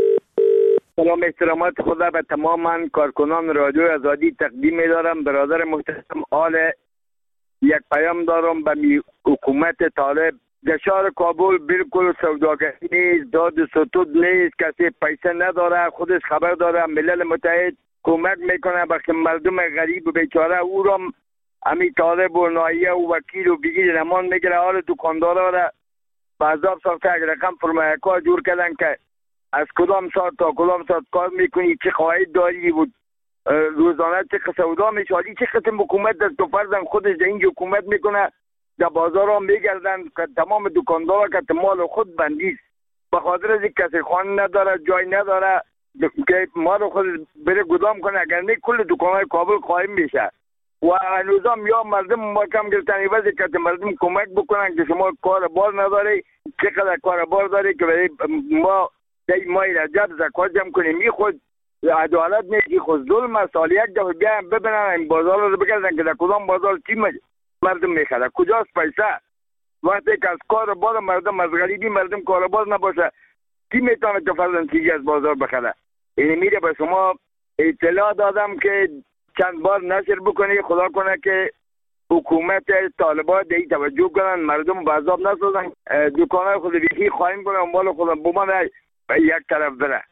سلام احترامات خدا به تماما کارکنان رادیو آزادی تقدیم میدارم. برادر محترم آل یک پیام دارم به حکومت طالب. در شهر کابل بالکل سوداگری نیست، داد و ستود نیست، کسی پیسه نداره، خودش خبر داره. ملل متحد کمک میکنه به مردم غریب و بیچاره او را امی طالب و نایه و وکیل و بگیر نمان میگیره. حال دکاندارا را به عذاب ساخته یک رقم فرمایه کار جور کردن که از کدام ساعت تا کدام ساعت کار میکنی، چه خواهید داری بود روزانه چه سودا میشالی، چه قسم حکومت دست تو فرزن خودش در اینجا حکومت میکنه. در بازار هم میگردن که تمام دکاندارا که مال خود بندیست به خاطر از کسی خانه نداره جای نداره که مال خود بره گدام کنه. اگر نه کل دکانهای کابل قایم میشه و هنوزم یا مردم ما کم گرفتن واسه که مردم کمک بکنن که شما کار بار نداری، چقدر کار بار داری که برای ما دی مای رجب زکات جمع کنیم. می خود عدالت نیست، خود ظلم. سال یک دفعه بیایم ببینن این بازار رو بگردن که در کدام بازار چی مردم میخره، کجاست پیسه. وقتی که از کار بار مردم از غریبی مردم کار بار نباشه کی میتونه که فرضاً چیزی از بازار بخره. این میره به شما اطلاع دادم که چند بار نشر بکنی. خدا کنه که حکومت طالبان دی توجه کنن، مردم به عذاب نسازن، دکانهای خود بیخی خواهیم کنن، مال خود بمانه یک طرف بره.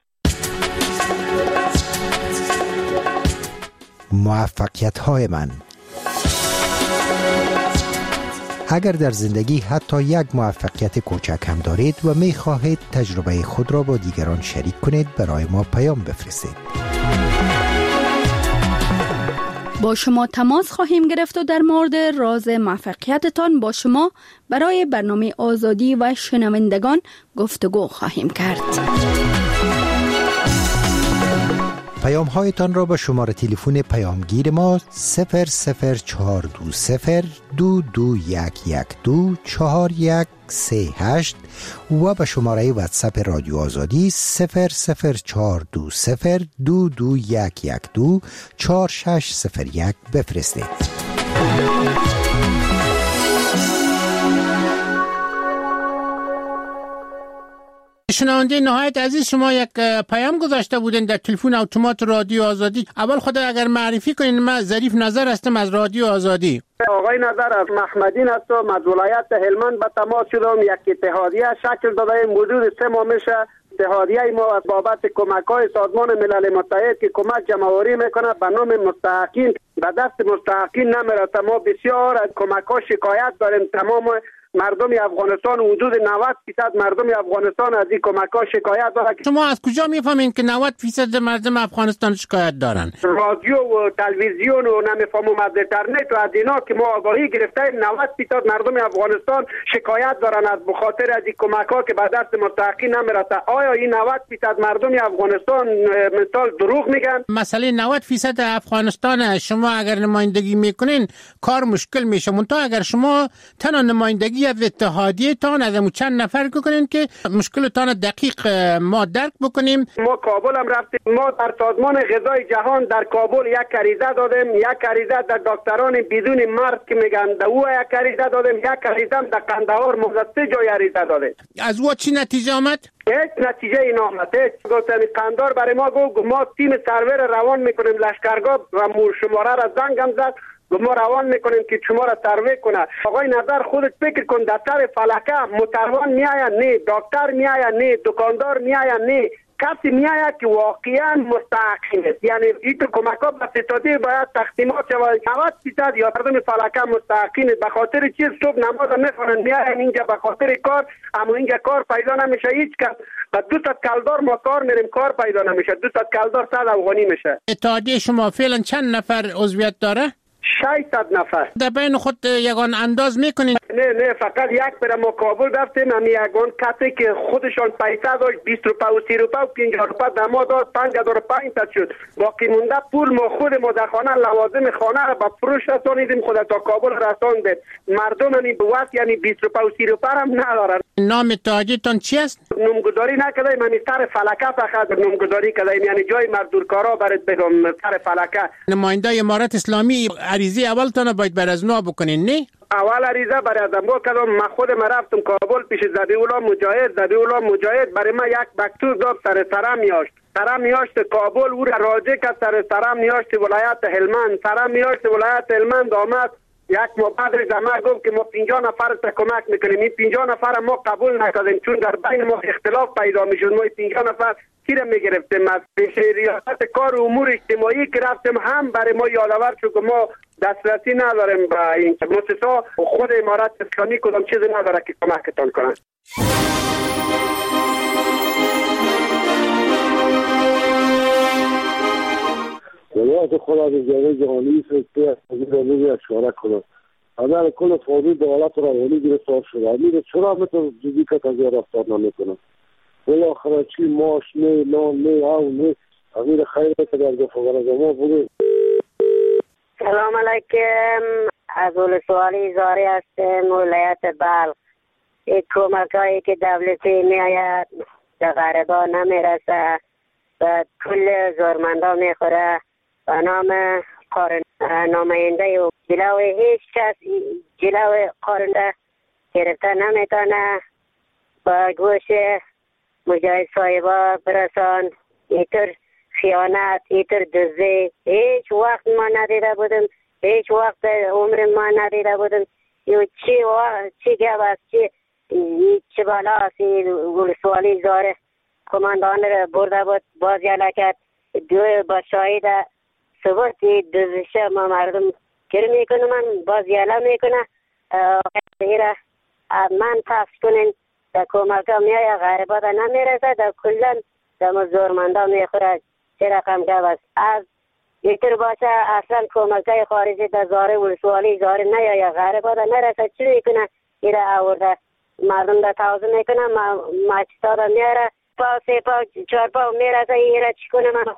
موفقیت های من. اگر در زندگی حتی یک موفقیت کوچک هم دارید و می خواهید تجربه خود را با دیگران شریک کنید، برای ما پیام بفرستید. با شما تماس خواهیم گرفت و در مورد راز موفقیتتان با شما برای برنامه آزادی و شنوندگان گفتگو خواهیم کرد. پیام هایتان را به شماره تلفن پیامگیر ما صفر صفر چهار دو صفر دو دو یک یک دو چهار یک سه هشت و به شماره واتساپ رادیو آزادی صفر صفر چهار دو صفر دو دو یک یک دو چهار شش صفر یک بفرستید. شنونده نهایت عزیز، شما یک پیام گذاشته بودین در تلفن اتومات رادیو آزادی. اول خود اگر معرفی کنین. من ظریف نظر هستم از رادیو آزادی. آقای نظر از محمدین هستم، از ولایت هلمند به تماس شدم. یک اتحادیه شکل داده، حدود سه ماه میشه. اتحادیه ما از بابت کمک‌های سازمان ملل متحد که کمک جمع‌آوری میکنه به نام مستحقین به دست مستحقین نمیرسه. ما بسیار از کمک‌ها شکایت داریم. تمام مردم افغانستان، حدود نود درصد مردم افغانستان از این کمک‌ها شکایت دارن. شما از کجا میفهمین که نود درصد مردم افغانستان شکایت دارن؟ رادیو و تلویزیون و نمیفهمم از اینترنت و از اینا که ما آگاهی گرفتیم. نود درصد مردم افغانستان شکایت دارن از بخاطر از این کمک‌ها که به دست مستحقین نمیرسه. آیا این نود درصد مردم افغانستان مثال دروغ میگن؟ مسئله نود درصد افغانستان شما اگر نمایندگی میکنین کار مشکل میشه. منتها اگر شما تنها نمایندگی از اتحادیه تان از امو چند نفر کنین که مشکلتان دقیق ما درک بکنیم. ما کابل هم رفتیم. ما در سازمان غذای جهان در کابل یک عریضه دادیم. یک عریضه در دکتران بدون مرد که میگن در او یک عریضه دادیم. یک عریضه هم در قندهار مغزسته جای عریضه دادیم. از او چی نتیجه آمد؟ هیچ نتیجه این آمد. هیچ. گفتن قندهار برای ما گفت ما تیم سرور روان میکنیم لشکرگاه و شماره را زنگم زد. ما روان میکنیم که شما را سروی کنه. آقای نظر خودت فکر کن در سر فلکه متروان میآید نه، دکتر میآید نه، دکاندار میآید نه، کسی میآید که واقعا مستحقین است. یعنی این کمک‌ها به ستادی باید تقسیمات شود. نود درصد یا مردم فلکه مستحقین به خاطر چیز صبح نماز میخوانند میآیند اینجا به خاطر کار، اما اینجا کار پیدا نمیشه. هیچ کس با دو صد کلدار ما کار میریم کار پیدا نمیشه. دو صد کلدار صد افغانی میشه. اتحادیه شما فعلا چند نفر عضویت داره؟ ششصد نفر. در بین خود یگان انداز میکنین؟ نه نه فقط یک بر ما کابل رفتیم. همی یگان کسی که خودشان پیسه داشت بیست روپه و سی روپه و پنجاه روپه در ما داد پنج هزار و پنج صد شد. باقی مونده پول ما خود ما در خانه لوازم خانه را با فروش رسانیدیم. خود تا کابل رساندیم. مردم همی بوست یعنی بیست روپه و سی روپه هم ندارن. نام اتحادیه‌تان چی است؟ نامگذاری نکردیم. همی سر فلکه فقط نامگذاری کردیم. یعنی جای مزدورکارا برات بگم سر فلکه. نماینده امارت اسلامی عریضه اولتون باید بر از نو بکنین نه؟ اول عریضه برای از ما کردم. من خودم رفتم کابل پیش ذبیح‌الله مجاهد. ذبیح‌الله مجاهد برای ما یک مکتوب داد سر سرم میاشت. سرم میاشت کابل او را راجع کرد. سر سرم میاشت ولایت هلمند. سرم میاشت ولایت هلمند آمد. یک ما بعد زمان گفت که ما پنجاه نفر تا کمک میکنیم. این پنجاه نفر ما قبول نکردیم چون در بین ما اختلاف پیدا میشد. ما پنجاه نفر چیره میگرفتیم از پیش ریاست کار و امور اجتماعی که رفتیم هم برای ما یادآور شد که ما دسترسی نداریم به این مؤسسه. خود امارت اسلامی کدام چیزی نداره که کمکتان کنه. ولایت خود از جامعه جهانی سسته از این روی اشاره کنم. اگر کل فوری دولت را روانی گرفتار شده امیر چرا مثل جدی که تغییر رفتار نمیکنه؟ بالاخره چی ماش نه نان نه او نه امیر خیلی که در گفتگو ما بوده. سلام علیکم. از ولسوالی زاری هستم ولایت بلخ. این کمکایی که دولتی میآید در غریبان نمیرسه و کل زورمندان میخوره. به نام قارن نماینده و جلو هیچ کس جلو قارنده گرفته نمیتونه. با گوش مجاهد صاحبا برسان. اینطور خیانت اینطور دزدی هیچ وقت ما ندیده بودم. هیچ وقت عمر ما ندیده بودم. یو چی وقت چی گب است چی چه بالا است. ولسوالی زاره کماندان را برده بود باز یالا کرد. دو با شاهد ثبوت دزدشه ما مردم گر میکنه من باز یالا میکنه. غیره من تفت کنین در کمک هم میای غریبات نمیرسه. در کلن در مزورمنده میخوره. چه رقم گب است. از یکتر باشه اصلا کمکای خارجی در زاره ولسوالی زاره نیای غریبات نرسه. چی میکنه ایره آورده مردم در تازه میکنه. ماچتا در میاره پاو سه پاو چهار پاو میرسه. ایره چی کنه من؟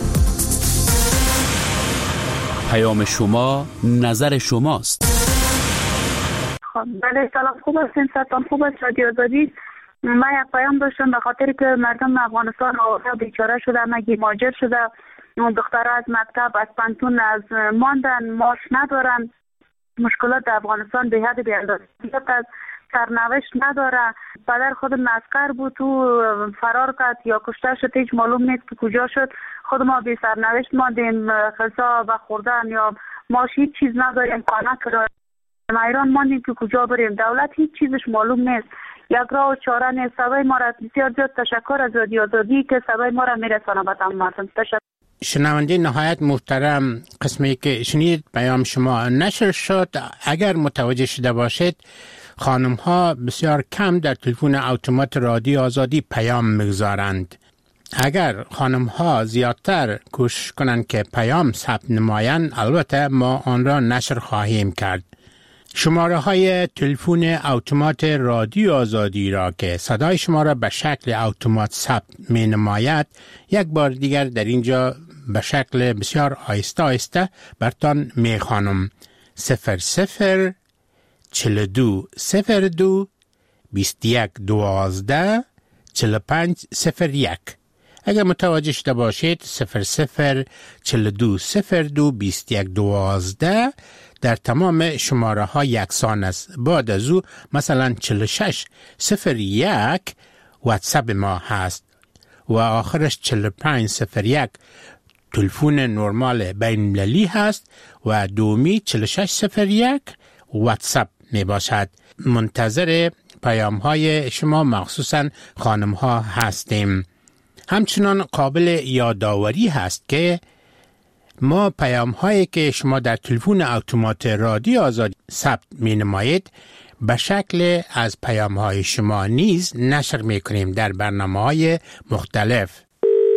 پیام شما نظر شماست. خب بله سلام خوب هستین ستان خوب است رادیو آزادی. من یک پیام داشتم به خاطر که مردم افغانستان آواره بیچاره شده مگی مهاجر شده. دخترها از مکتب از پانتون از ماندن ماش ندارن. مشکلات در افغانستان به حد بی‌اندازه است. سرنوشت نداره. پدر خود مسکر بود تو فرار کرد یا کشته شد، هیچ معلوم نیست که کجا شد. خود ما بی سرنوشت ماندیم، غذا و خوردن یا ما هیچ چیز نداریم، خانه کرایه ایران ماندیم که کجا بریم. دولت هیچ چیزش معلوم نیست، یک راه و چاره نیست. صدای ما را بسیار زیاد تشکر از رادیو آزادی که صدای ما را میرسانه به تمام مردم. تشکر. شنونده نهایت محترم، قسمی که شنید پیام شما نشر شد. اگر متوجه شده باشید خانم ها بسیار کم در تلفن اتومات رادیو آزادی پیام میگذارند. اگر خانم ها زیادتر کوشش کنند که پیام ثبت نمایند، البته ما آن را نشر خواهیم کرد. شماره های تلفن اتومات رادیو آزادی را که صدای شما را به شکل اتومات ثبت می نماید، یک بار دیگر در اینجا به شکل بسیار آهسته آهسته برتان می خوانم. صفر صفر چل دو صفر دو بیست یک دوازده چل پنج صفر یک. اگر متوجه شده باشید صفر صفر چل دو صفر دو بیست یک دوازده در تمام شماره ها یکسان است. بعد از او مثلا چل و شش صفر یک واتساپ ما هست و آخرش چل و پنج صفر یک تلفن نرمال بین المللی هست و دومی چل و شش صفر یک واتساپ می باشد. منتظر پیام های شما مخصوصا خانم ها هستیم. همچنان قابل یادآوری هست که ما پیام هایی که شما در تلفن اتومات رادیو آزادی ثبت می نمایید به شکل از پیام های شما نیز نشر می کنیم در برنامه های مختلف.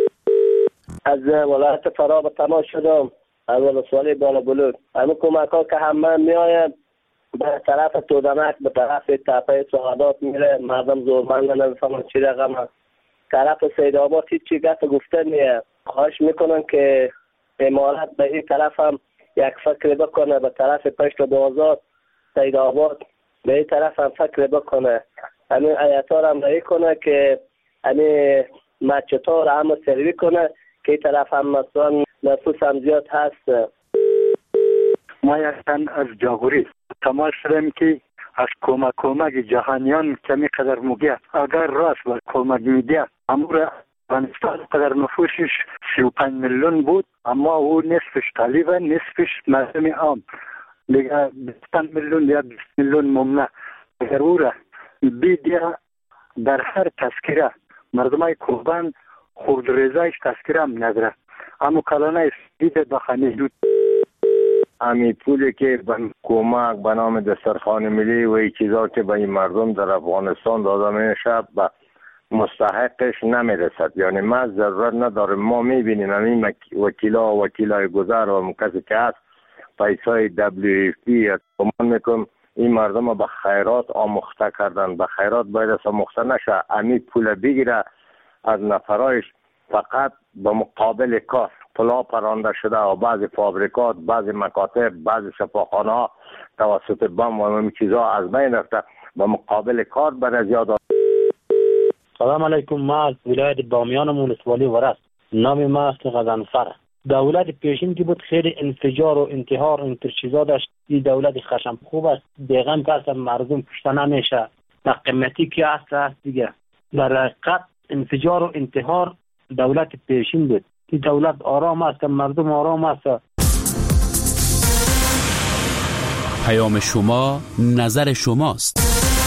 از ولایت فرا به تماس شدم، از ولسوالی بالا بلوک. همه کمک ها که همه می آید به طرف تودنک، به طرف تپه سعادات میره، مردم زورمند نمیفهمن چی رقم هست. طرف سید آباد هیچی گفت گفته نیه. خواهش میکنن که امارت به این طرف هم یک فکر بکنه، به طرف پشت بازار سید آباد به این طرف هم فکر بکنه. همین ایتا را هم رایی کنه که همین مچتا را هم سروی کنه که این طرف هم مثلا نفوس هم زیاد هست. ما یکتن از جاغوری تماس شدیم که از کمک کمک جهانیان کمی قدر موگه اگر راست و کمک میده امور افغانستان قدر نفوسش سی و پنج میلیون بود، اما او نصفش طالبه نصفش مردم عام دیگه بیست میلیون یا بیست میلیون ممنه. اگر او را بیدیه در هر تذکره مردمای کوبان خورد ریزایش تذکره هم نداره، اما کلانه دیده بخانه دود امی پولی که به کمک به نام دسترخوان ملی و این چیزا که به این مردم در افغانستان داده میشه به مستحقش نمیرسد. یعنی ما ضرورت نداریم. ما میبینیم همین وکیلا و وکیلای گذر و کسی که هست پیسای دبلیو اف پی کمان میکنم این مردم به خیرات آموخته کردن. به خیرات باید از آموخته نشه. امی پول بگیره از نفرایش فقط به مقابل کار پلا پرانده شده و بعضی فابریکات، بعضی مکاتب، بعضی شفاخانه ها توسط بم و این چیزها از بین رفته به مقابل کار بر زیاد. سلام علیکم. ما از ولایت بامیان مونسوالی ورست. نام ما است غضنفر. دولت پیشین که بود خیلی انفجار و انتحار و انتر چیزا داشت. این دولت خشم خوب است، بیغم که اصلا مردم کشته نمیشه. در قیمتی که هست هست دیگه. در حقیقت انفجار و انتحار دولت پیشین بود. این دولت آرام است، مردم آرام است. پیام شما نظر شماست.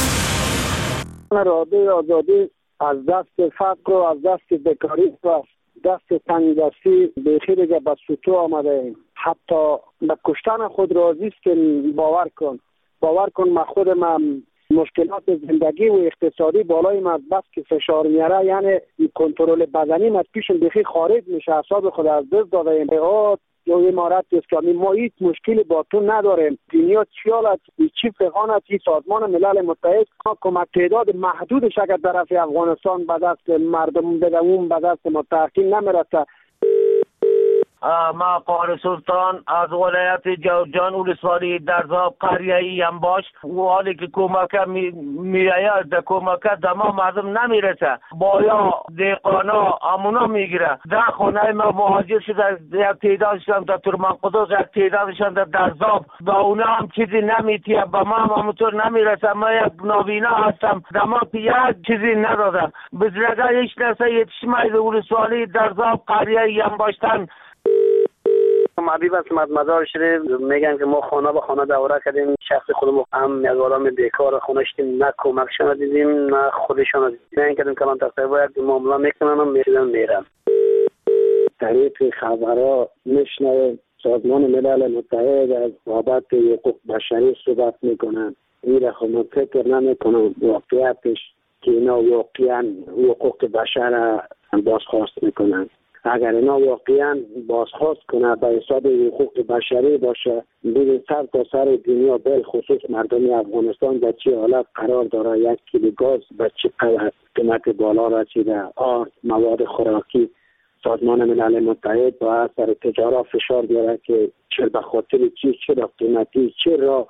رادیو آزادی از دست فقر و از دست بیکاری و دست تنگدستی بیخی دیگه به سطوح آمده ایم. حتی به کشتن خود راضی است که باور کن باور کن ما خود من مشکلات زندگی و اقتصادی بالای ما بس که فشار میاره، یعنی کنترل بدنی ما پیش بیخی خارج میشه، اعصاب خود از دست داده ایم. یا امارت اسلامی ما هیچ مشکلی با تو نداریم. دنیا چیالت چی فقانت این سازمان ملل متحد کمک تعداد محدودش اگر طرف افغانستان به دست مردم بده اون به دست ما تحکیم نمیرسه. ما قاری سلطان از ولایت جوزجان ولسوالی درزاب قریه انباش و حالی که کمک میآید در کمک دما مردم نمیرسه بایا دیقانا امونا میگیره در خانه ما مهاجر شده یک تعدادشان در ترمان قدوس یک تعدادشان در درزاب با اونا هم چیزی نمیتیه با ما هم همونطور نمیرسه ما یک نابینا هستم دما یک چیزی ندادم بزرگه هیچ نسه یتشمای ولسوالی درزاب قریه انباشتن حبیب است مدار شده میگن که ما خانه به خانه دوره کردیم شخص خودمون هم یک آدم بیکار خونه شدیم نه کمکشان دیدیم نه خودشان دیدیم کردیم که من تقریبا یک معامله میکنم میرم میرم طریق خبرها میشنویم سازمان ملل متحد از بابت حقوق بشری صحبت میکنن این را خود فکر نمیکنم واقعیتش که اینا واقعا حقوق بشر بازخواست میکنن. اگر اینا واقعا بازخواست کنه به حساب حقوق بشری باشه ببین سر تا سر دنیا به خصوص مردم افغانستان در چه حالت قرار داره یک کیلو گاز به چه قیمت بالا رسیده آرد مواد خوراکی سازمان ملل متحد با اثر تجارت فشار بیاره که چه به خاطر چی چرا قیمتی چرا.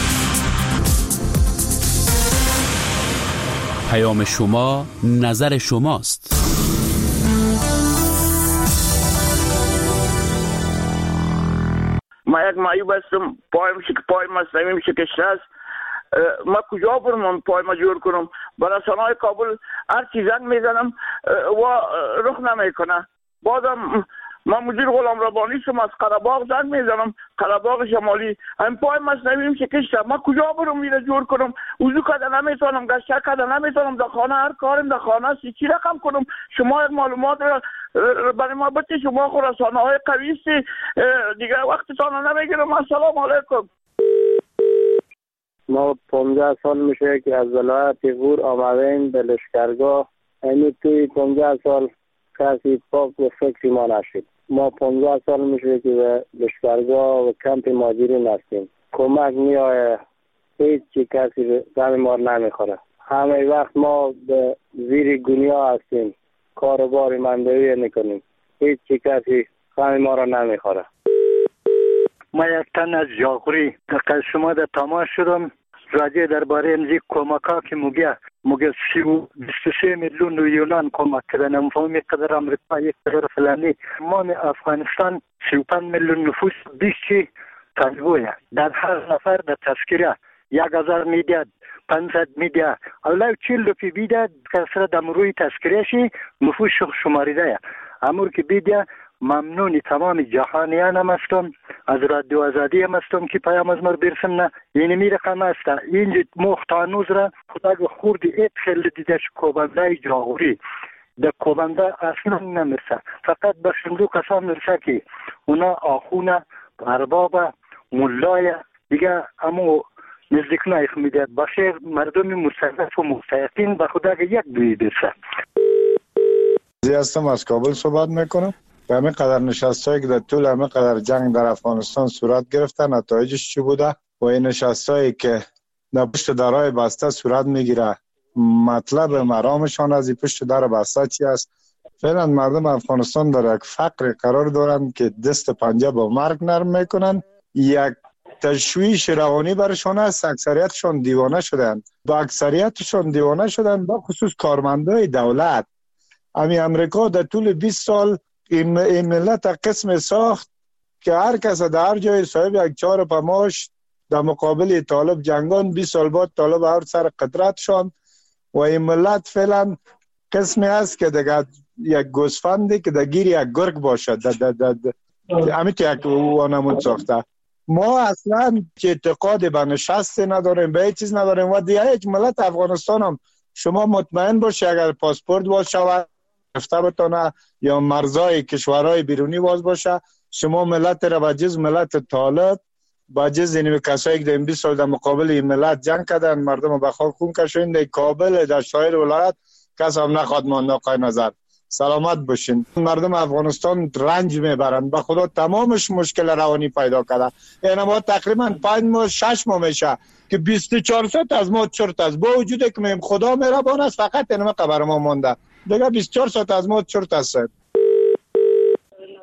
پیام شما نظر شماست. ما یک معیوب هستم پایم شک پای مصنوعی شکسته است ما کجا برم پای ما جور کنم به رسانه‌های کابل هر چی زنگ میزنم و رخ نمیکنه بازم من مدیر غلام ربانی شم از قره‌باغ زنگ میزنم قره‌باغ شمالی این پای مصنوعی شکسته ما کجا برم میره جور کنم وضو کردن نمیتونم گشت کردن نمیتونم در خانه هر کارم در خانه است چی رقم کنم شما یک معلومات برای ما بده شما خود رسانه‌های قوی است دیگه وقتتان نمیگیرم. السلام علیکم. ما پانزده سال میشه که از ولایت غور آمدیم به لشکرگاه یعنی توی پانزده سال کسی پاک و فکری ما نشد. ما پانزده سال میشه که به لشکرگاه و کمپ مهاجرین هستیم کمک میآید هیچ چی کسی غم ما نمیخوره همه وقت ما به زیر گنیا هستیم کاربار مندوی میکنیم هیچ چی کسی غم ما را نمیخوره. ما یک تن از جاغوری در شما در تماس شدم راجع درباره امزی کمک ها که موگه موگه سی و بیست و سه میلیون یونان کمک کردن مفهومی قدر امریکا یک قدر فلانی ما افغانستان سی و پنج میلیون نفوس بیستی تنبویه در هر نفر در تذکره یک هزار میدید پانصد میده اولا چیل روپی بیده کسر دمروی تذکرهشی نفوس شماریده امور که بیده ممنونی تمام جهانیان هم هستم از رادیو آزادی هم هستم که پیام از مر برسم نه یعنی می رقم هسته اینجا مختانوز را خدا خوردی ایت خیلی دیده چه کوبنده جاغوری در کوبنده اصلا نمیرسه فقط به شندو کسان میرسه که اونا آخونه ارباب ملای دیگه امو نزدیک نایخ میدهد باشه مردم مستضعف و مستحقین به خدا یک دوی برسه. زی هستم از کابل صحبت میکنم. به همین قدر نشستایی که در طول همین قدر جنگ در افغانستان صورت گرفته نتایجش چی بوده و این نشستایی که در پشت درهای بسته صورت میگیره مطلب مرامشان از این پشت در بسته چی است. فعلا مردم افغانستان در یک فقر قرار دارن که دست پنجه با مرگ نرم میکنن یک تشویش روانی برشان است اکثریتشان دیوانه شدن با اکثریتشان دیوانه شدن با خصوص کارمندای دولت. امی امریکا در طول بیست سال این, این ملت قسم ساخت که هر کس در هر جای صاحب یک چهار پماش در مقابل طالب جنگان بیست سال بعد طالب هر سر قدرت شان و این ملت فعلا قسمی است که دیگه یک گوسفندی که در گیر یک گرگ باشد امیت یک وانمون ساخته. ما اصلا که اعتقاد به نشست نداریم به چیز نداریم و دیگه یک ملت افغانستان هم شما مطمئن باشی اگر پاسپورت باز شود رفته بتانه یا مرزای کشورهای بیرونی باز باشه شما ملت را با جز ملت طالب با جز اینمی کسایی که در این بیست سال در مقابل این ملت جنگ کردن مردم به خاک خون کشیدن در کابل در شایر ولایت کس هم نخواد ماند آقای نظر سلامت باشین. مردم افغانستان رنج میبرن به خدا تمامش مشکل روانی پیدا کرده. یعنی ما تقریبا پنج ماه شش ماه میشه که بیست و چهار ساعت از ما چرت است با وجود که میم خدا مهربان است فقط اینما خبر ما مونده دیگه بیست و چهار ساعت از ما چرت است.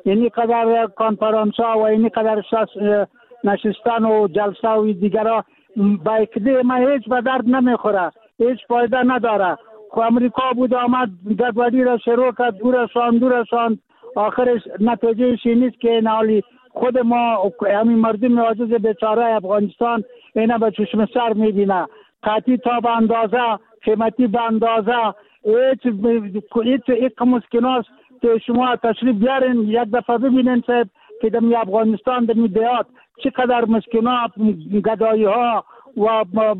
اینی قدر کانفرانس ها و اینی قدر نشستن و جلسه و دیگرها با اکده ما هیچ به درد نمیخوره، هیچ فایده نداره. خو امریکا بود آمد گدواری را شروع کرد، دور رساند دور رساند، آخرش نتیجه شی نیست که نالی خود ما همین مردم عاجز بیچاره افغانستان اینا به چشم سر میبینه. قطعی تا به اندازه، قیمتی به اندازه، هیچ هیچ مسکناست که شما تشریف بیارین یک دفعه ببینین صاحب که در افغانستان در دیات چقدر مسکنا گدایی ها و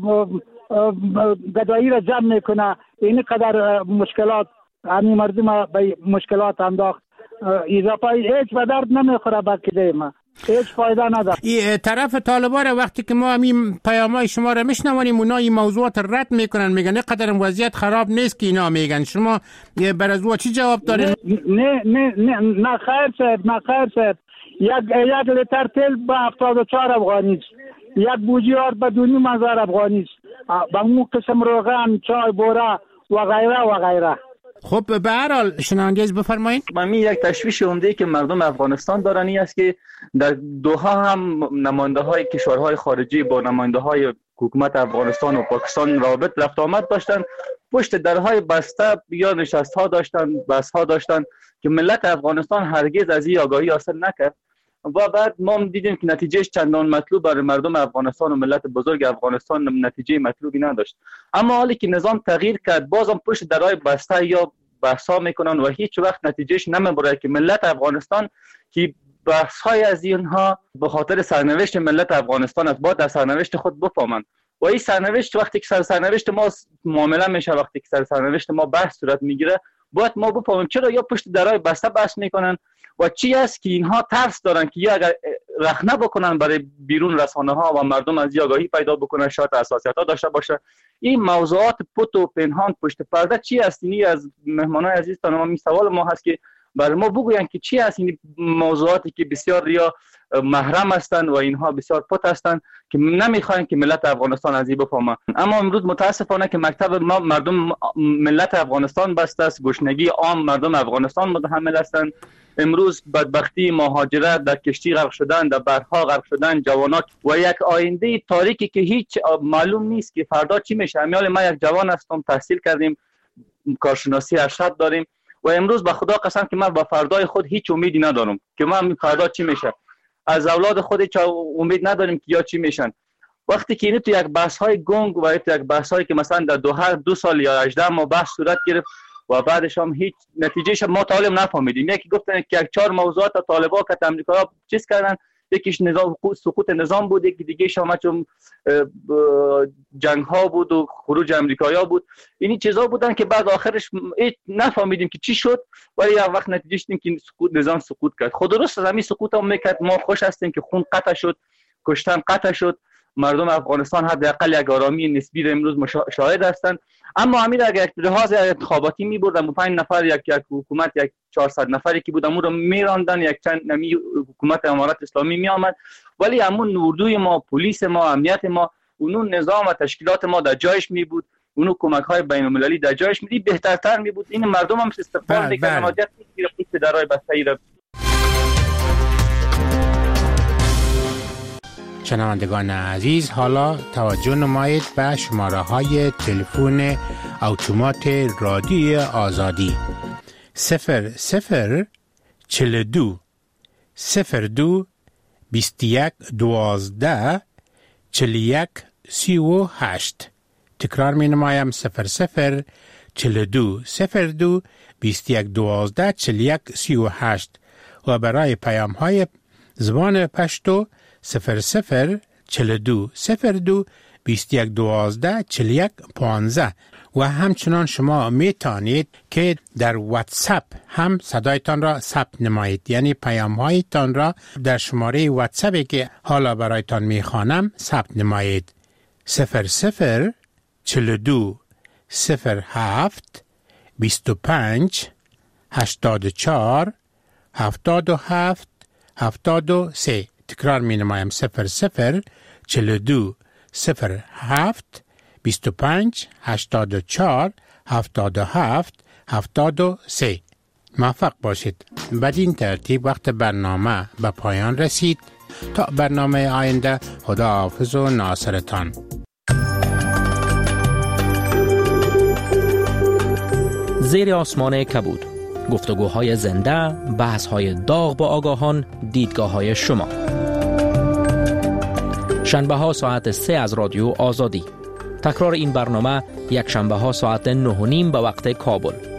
گدایی را جمع میکنه. این قدر مشکلات همین مردم به مشکلات انداخت. اضافه هیچ به درد نمیخوره با کده ما، هیچ فایده نداره. این طرف طالبان وقتی که ما همین پیامای شما را میشنوانیم اونا این موضوعات رد میکنن، میگن قدر وضعیت خراب نیست که اینا میگن. شما بر از چی جواب دارین؟ نه نه نه نه خیر صاحب، نه خیر صاحب. یک یک لیتر تیل به هفتاد و چهار افغانی است، یک بوجیار به دو نیم هزار افغانی است، به مو قسم روغن، چای، بوره و غیره و غیره. خب به هر حال شنونده بفرمایید. من یک تشویش عمده که مردم افغانستان دارن این است که در دوحه هم نماینده های کشورهای خارجی با نماینده های حکومت افغانستان و پاکستان رابط رفت آمد داشتن، پشت درهای بسته یا نشست ها داشتن، بحث ها داشتن که ملت افغانستان هرگز از این آگاهی حاصل نکرد و بعد ما دیدیم که نتیجهش چندان مطلوب برای مردم افغانستان و ملت بزرگ افغانستان نتیجه مطلوبی نداشت. اما حالی که نظام تغییر کرد بازم پشت درهای بسته یا بحثا میکنن و هیچ وقت نتیجهش نمیبره که ملت افغانستان که بحث های از اینها به خاطر سرنوشت ملت افغانستان است، باید در سرنوشت خود بفهمن و این سرنوشت وقتی که سر سرنوشت ما معامله میشه، وقتی که سر سرنوشت ما بحث صورت میگیره باید ما بفهمیم چرا یا پشت درهای بسته بحث میکنن و چی است که اینها ترس دارن که یا اگر رخنه بکنن برای بیرون رسانه ها و مردم از آگاهی پیدا بکنن شاید حساسیت ها داشته باشه. این موضوعات پت و پنهان پشت پرده چی است؟ اینی از مهمانای عزیز تا ما سوال ما هست که برای ما بگوین که چی است این موضوعاتی که بسیار ریا محرم هستند و اینها بسیار پت هستند که نمیخواین که ملت افغانستان از این بفهمه. اما امروز متاسفانه که مکتب ما مردم ملت افغانستان بسته است، گشنگی عام مردم افغانستان متحمل هستند. امروز بدبختی، مهاجرت، در کشتی غرق شدن، در بحرها غرق شدن جوانات و یک آینده تاریکی که هیچ معلوم نیست که فردا چی میشه. امیال ما یک جوان هستم، تحصیل کردیم، کارشناسی ارشد داریم و امروز به خدا قسم که من با فردای خود هیچ امیدی ندارم که من فردا چی میشه. از اولاد خود هیچ امید نداریم که یا چی میشن. وقتی که این تو یک بحث های گنگ و تو یک بحث هایی که مثلا در دو هر دو سال یا هجده ماه بحث صورت گرفت و بعدش هم هیچ نتیجهش ما طالب نفهمیدیم. یکی گفتن که یک چهار موضوعات طالبا که امریکا چیز کردن، یکیش نظام سقوط نظام بود، یکی دیگه شما چون جنگ ها بود و خروج امریکایی‌ها بود. اینی چیزا بودن که بعد آخرش نفهمیدیم که چی شد ولی یک وقت نتیجهش این که سقوط نظام سقوط کرد. خود درست از همین سقوط هم میکرد. ما خوش هستیم که خون قطع شد، کشتن قطع شد، مردم افغانستان حداقل یک آرامی نسبی را امروز شاهد هستند. اما امیر اگر یک لحاظ انتخاباتی می‌بردن پنج نفر یک یک حکومت یک چهارصد نفری که بود امور رو میراندن، یک چند نمی حکومت امارات اسلامی می آمد، ولی همون اردوی ما، پلیس ما، امنیت ما، اون نظام و تشکیلات ما در جایش می بود، اون کمک‌های بین‌المللی در جایش می بود، بهترتر می بود. این مردم هم استقبال می‌کردن، حاجت نیست که درای بسته‌ای را. شنوندگان عزیز، حالا توجه نمایید به شماره های تلفن اتومات رادیو آزادی صفر صفر چل دو صفر دو بیست یک دوازده چل یک سی و هشت. تکرار می نمایم صفر صفر چل دو صفر دو بیست یک دوازده چل یک سی و هشت و برای پیام های زبان پشتو صفر صفر چل دو صفر دو بیست یک دوازده چل یک پانزده. و همچنان شما می توانید که در واتساپ هم صدایتان را ثبت نمایید، یعنی پیام هایتان را در شماره واتساپی که حالا برایتان می خوانم ثبت نمایید. صفر صفر چل دو صفر هفت بیست و پنج هشتاد و چهار هفتاد و هفت هفتاد و سه. تکرار می نمایم صفر صفر چل دو صفر هفت بیست و پنج هشتاد و چهار هفتاد و هفت هفتاد و سه. موفق باشید. بدین ترتیب وقت برنامه به پایان رسید. تا برنامه آینده، خداحافظ و ناصرتان. زیر آسمان کبود، گفتگوهای زنده، بحث‌های داغ با آگاهان، دیدگاه‌های شما. شنبه ها ساعت سه از رادیو آزادی. تکرار این برنامه یک شنبه ها ساعت نه و نیم به وقت کابل.